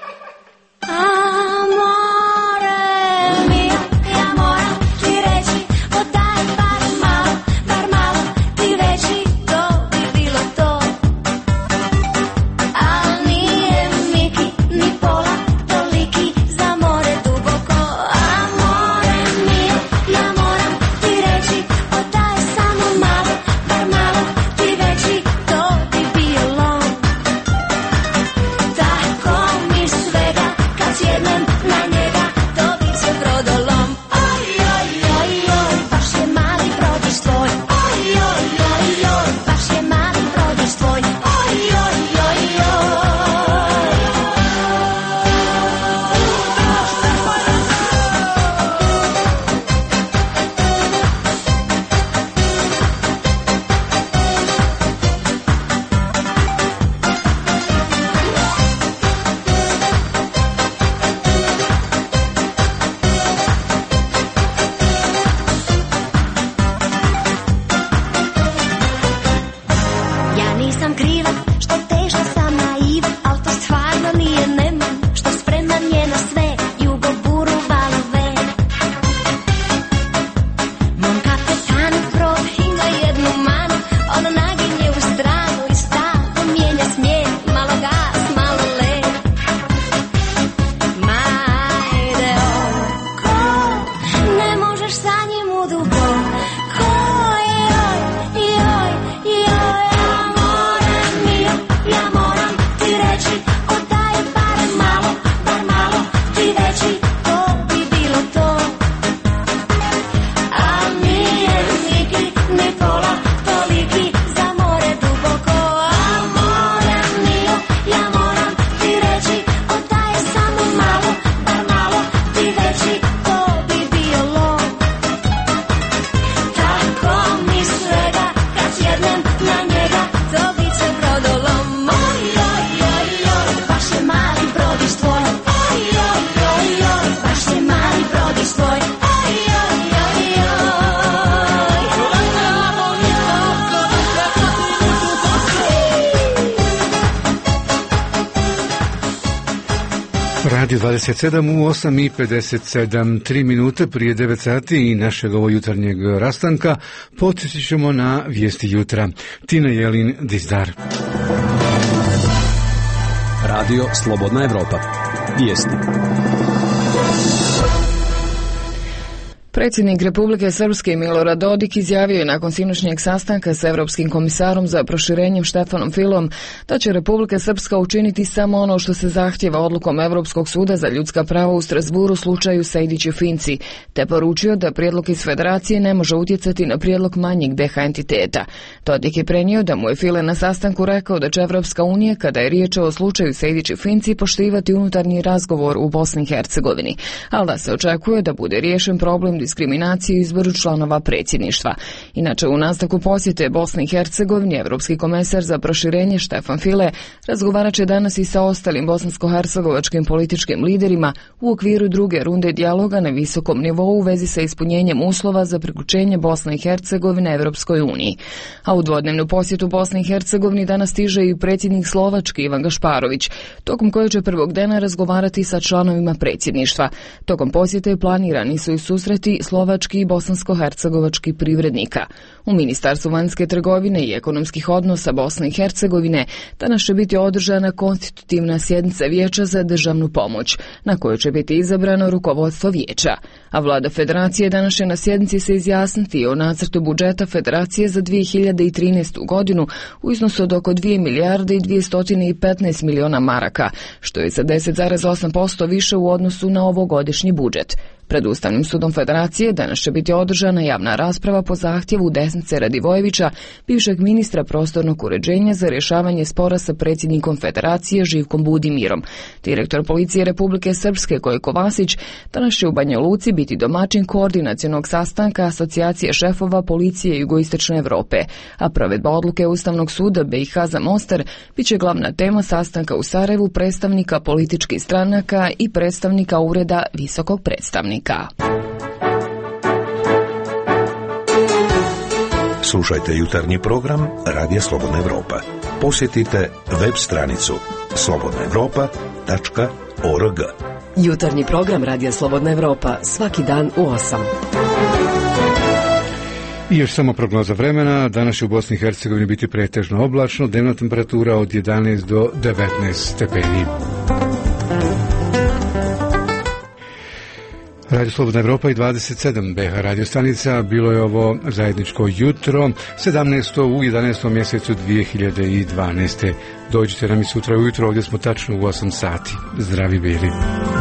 Amore mio, ja moram ti reći, o daj bar malo, bar malo, ti veći, to bi Radio dvadeset sedam u osam i pedeset sedam, tri minute prije devet sati i našeg ovo jutarnjeg rastanka podsjetit ćemo na vijesti jutra. Tina Jelin Dizdar. Radio Slobodna Evropa. Vijesti. Predsjednik Republike Srpske Milorad Dodik izjavio je nakon sinoćnjeg sastanka s Evropskim komisarom za proširenjem Štefanom Filom da će Republika Srpska učiniti samo ono što se zahtjeva odlukom Evropskog suda za ljudska prava u Strasburu u slučaju Sejdić i Finci, te poručio da prijedlog iz Federacije ne može utjecati na prijedlog manjeg D H entiteta. Dodik je prenio da mu je File na sastanku rekao da će Evropska unija, kada je riječ o slučaju Sejdić i Finci, poštivati unutarnji razgovor u Bosni i Hercegovini, ali da se očekuje da bude riješen problem diskriminacije u izboru članova predsjedništva. Inače, u nastavku posjete Bosni i Hercegovini, Evropski komesar za proširenje Štefan File razgovarat će danas i sa ostalim bosansko-hercegovačkim političkim liderima u okviru druge runde dijaloga na visokom nivou u vezi sa ispunjenjem uslova za priključenje Bosne i Hercegovine Evropskoj uniji. A u dvodnevnu posjetu Bosni i Hercegovini danas stiže i predsjednik Slovački Ivan Gašparović, tokom koje će prvog dana razgovarati sa članovima predsjedništva. Tokom posjete planirani su i susreti slovački i bosansko-hercegovački privrednika. U Ministarstvu vanjske trgovine i ekonomskih odnosa Bosne i Hercegovine danas će biti održana konstitutivna sjednica Vijeća za državnu pomoć, na kojoj će biti izabrano rukovodstvo vijeća. A vlada Federacije danas će na sjednici se izjasniti o nacrtu budžeta Federacije za dvije hiljade trinaestu. godinu u iznosu od oko dvije milijarde i dvjesto petnaest miliona maraka, što je za deset zarez osam posto više u odnosu na ovogodišnji budžet. Pred Ustavnim sudom Federacije danas će biti održana javna rasprava po zahtjevu Desnice Radivojevića, bivšeg ministra prostornog uređenja, za rješavanje spora sa predsjednikom Federacije Živkom Budimirom. Direktor policije Republike Srpske Gojko Vasić danas će u Banja Luci biti domaćin koordinacionog sastanka Asocijacije šefova policije Jugoistočne Evrope, a provedba odluke Ustavnog suda B i H za Mostar biće glavna tema sastanka u Sarajevu predstavnika političkih stranaka i predstavnika Ureda visokog predstavnika. Slušajte jutarnji program Radija Slobodna Evropa. Posjetite web stranicu slobodna evropa tačka org. Jutarnji program Radija Slobodna Evropa svaki dan u osam. I još samo prognoza vremena. Danas će u Bosni i Hercegovini biti pretežno oblačno, dnevna temperatura od jedanaest do devetnaest stepeni. Radio Slobodna Evropa i dvadeset sedam B H radio stanica. Bilo je ovo zajedničko jutro, sedamnaesto u jedanaestom mjesecu dvije hiljade dvanaeste. Dođite nam i sutra ujutro, ovdje smo tačno u osam sati. Zdravi bili.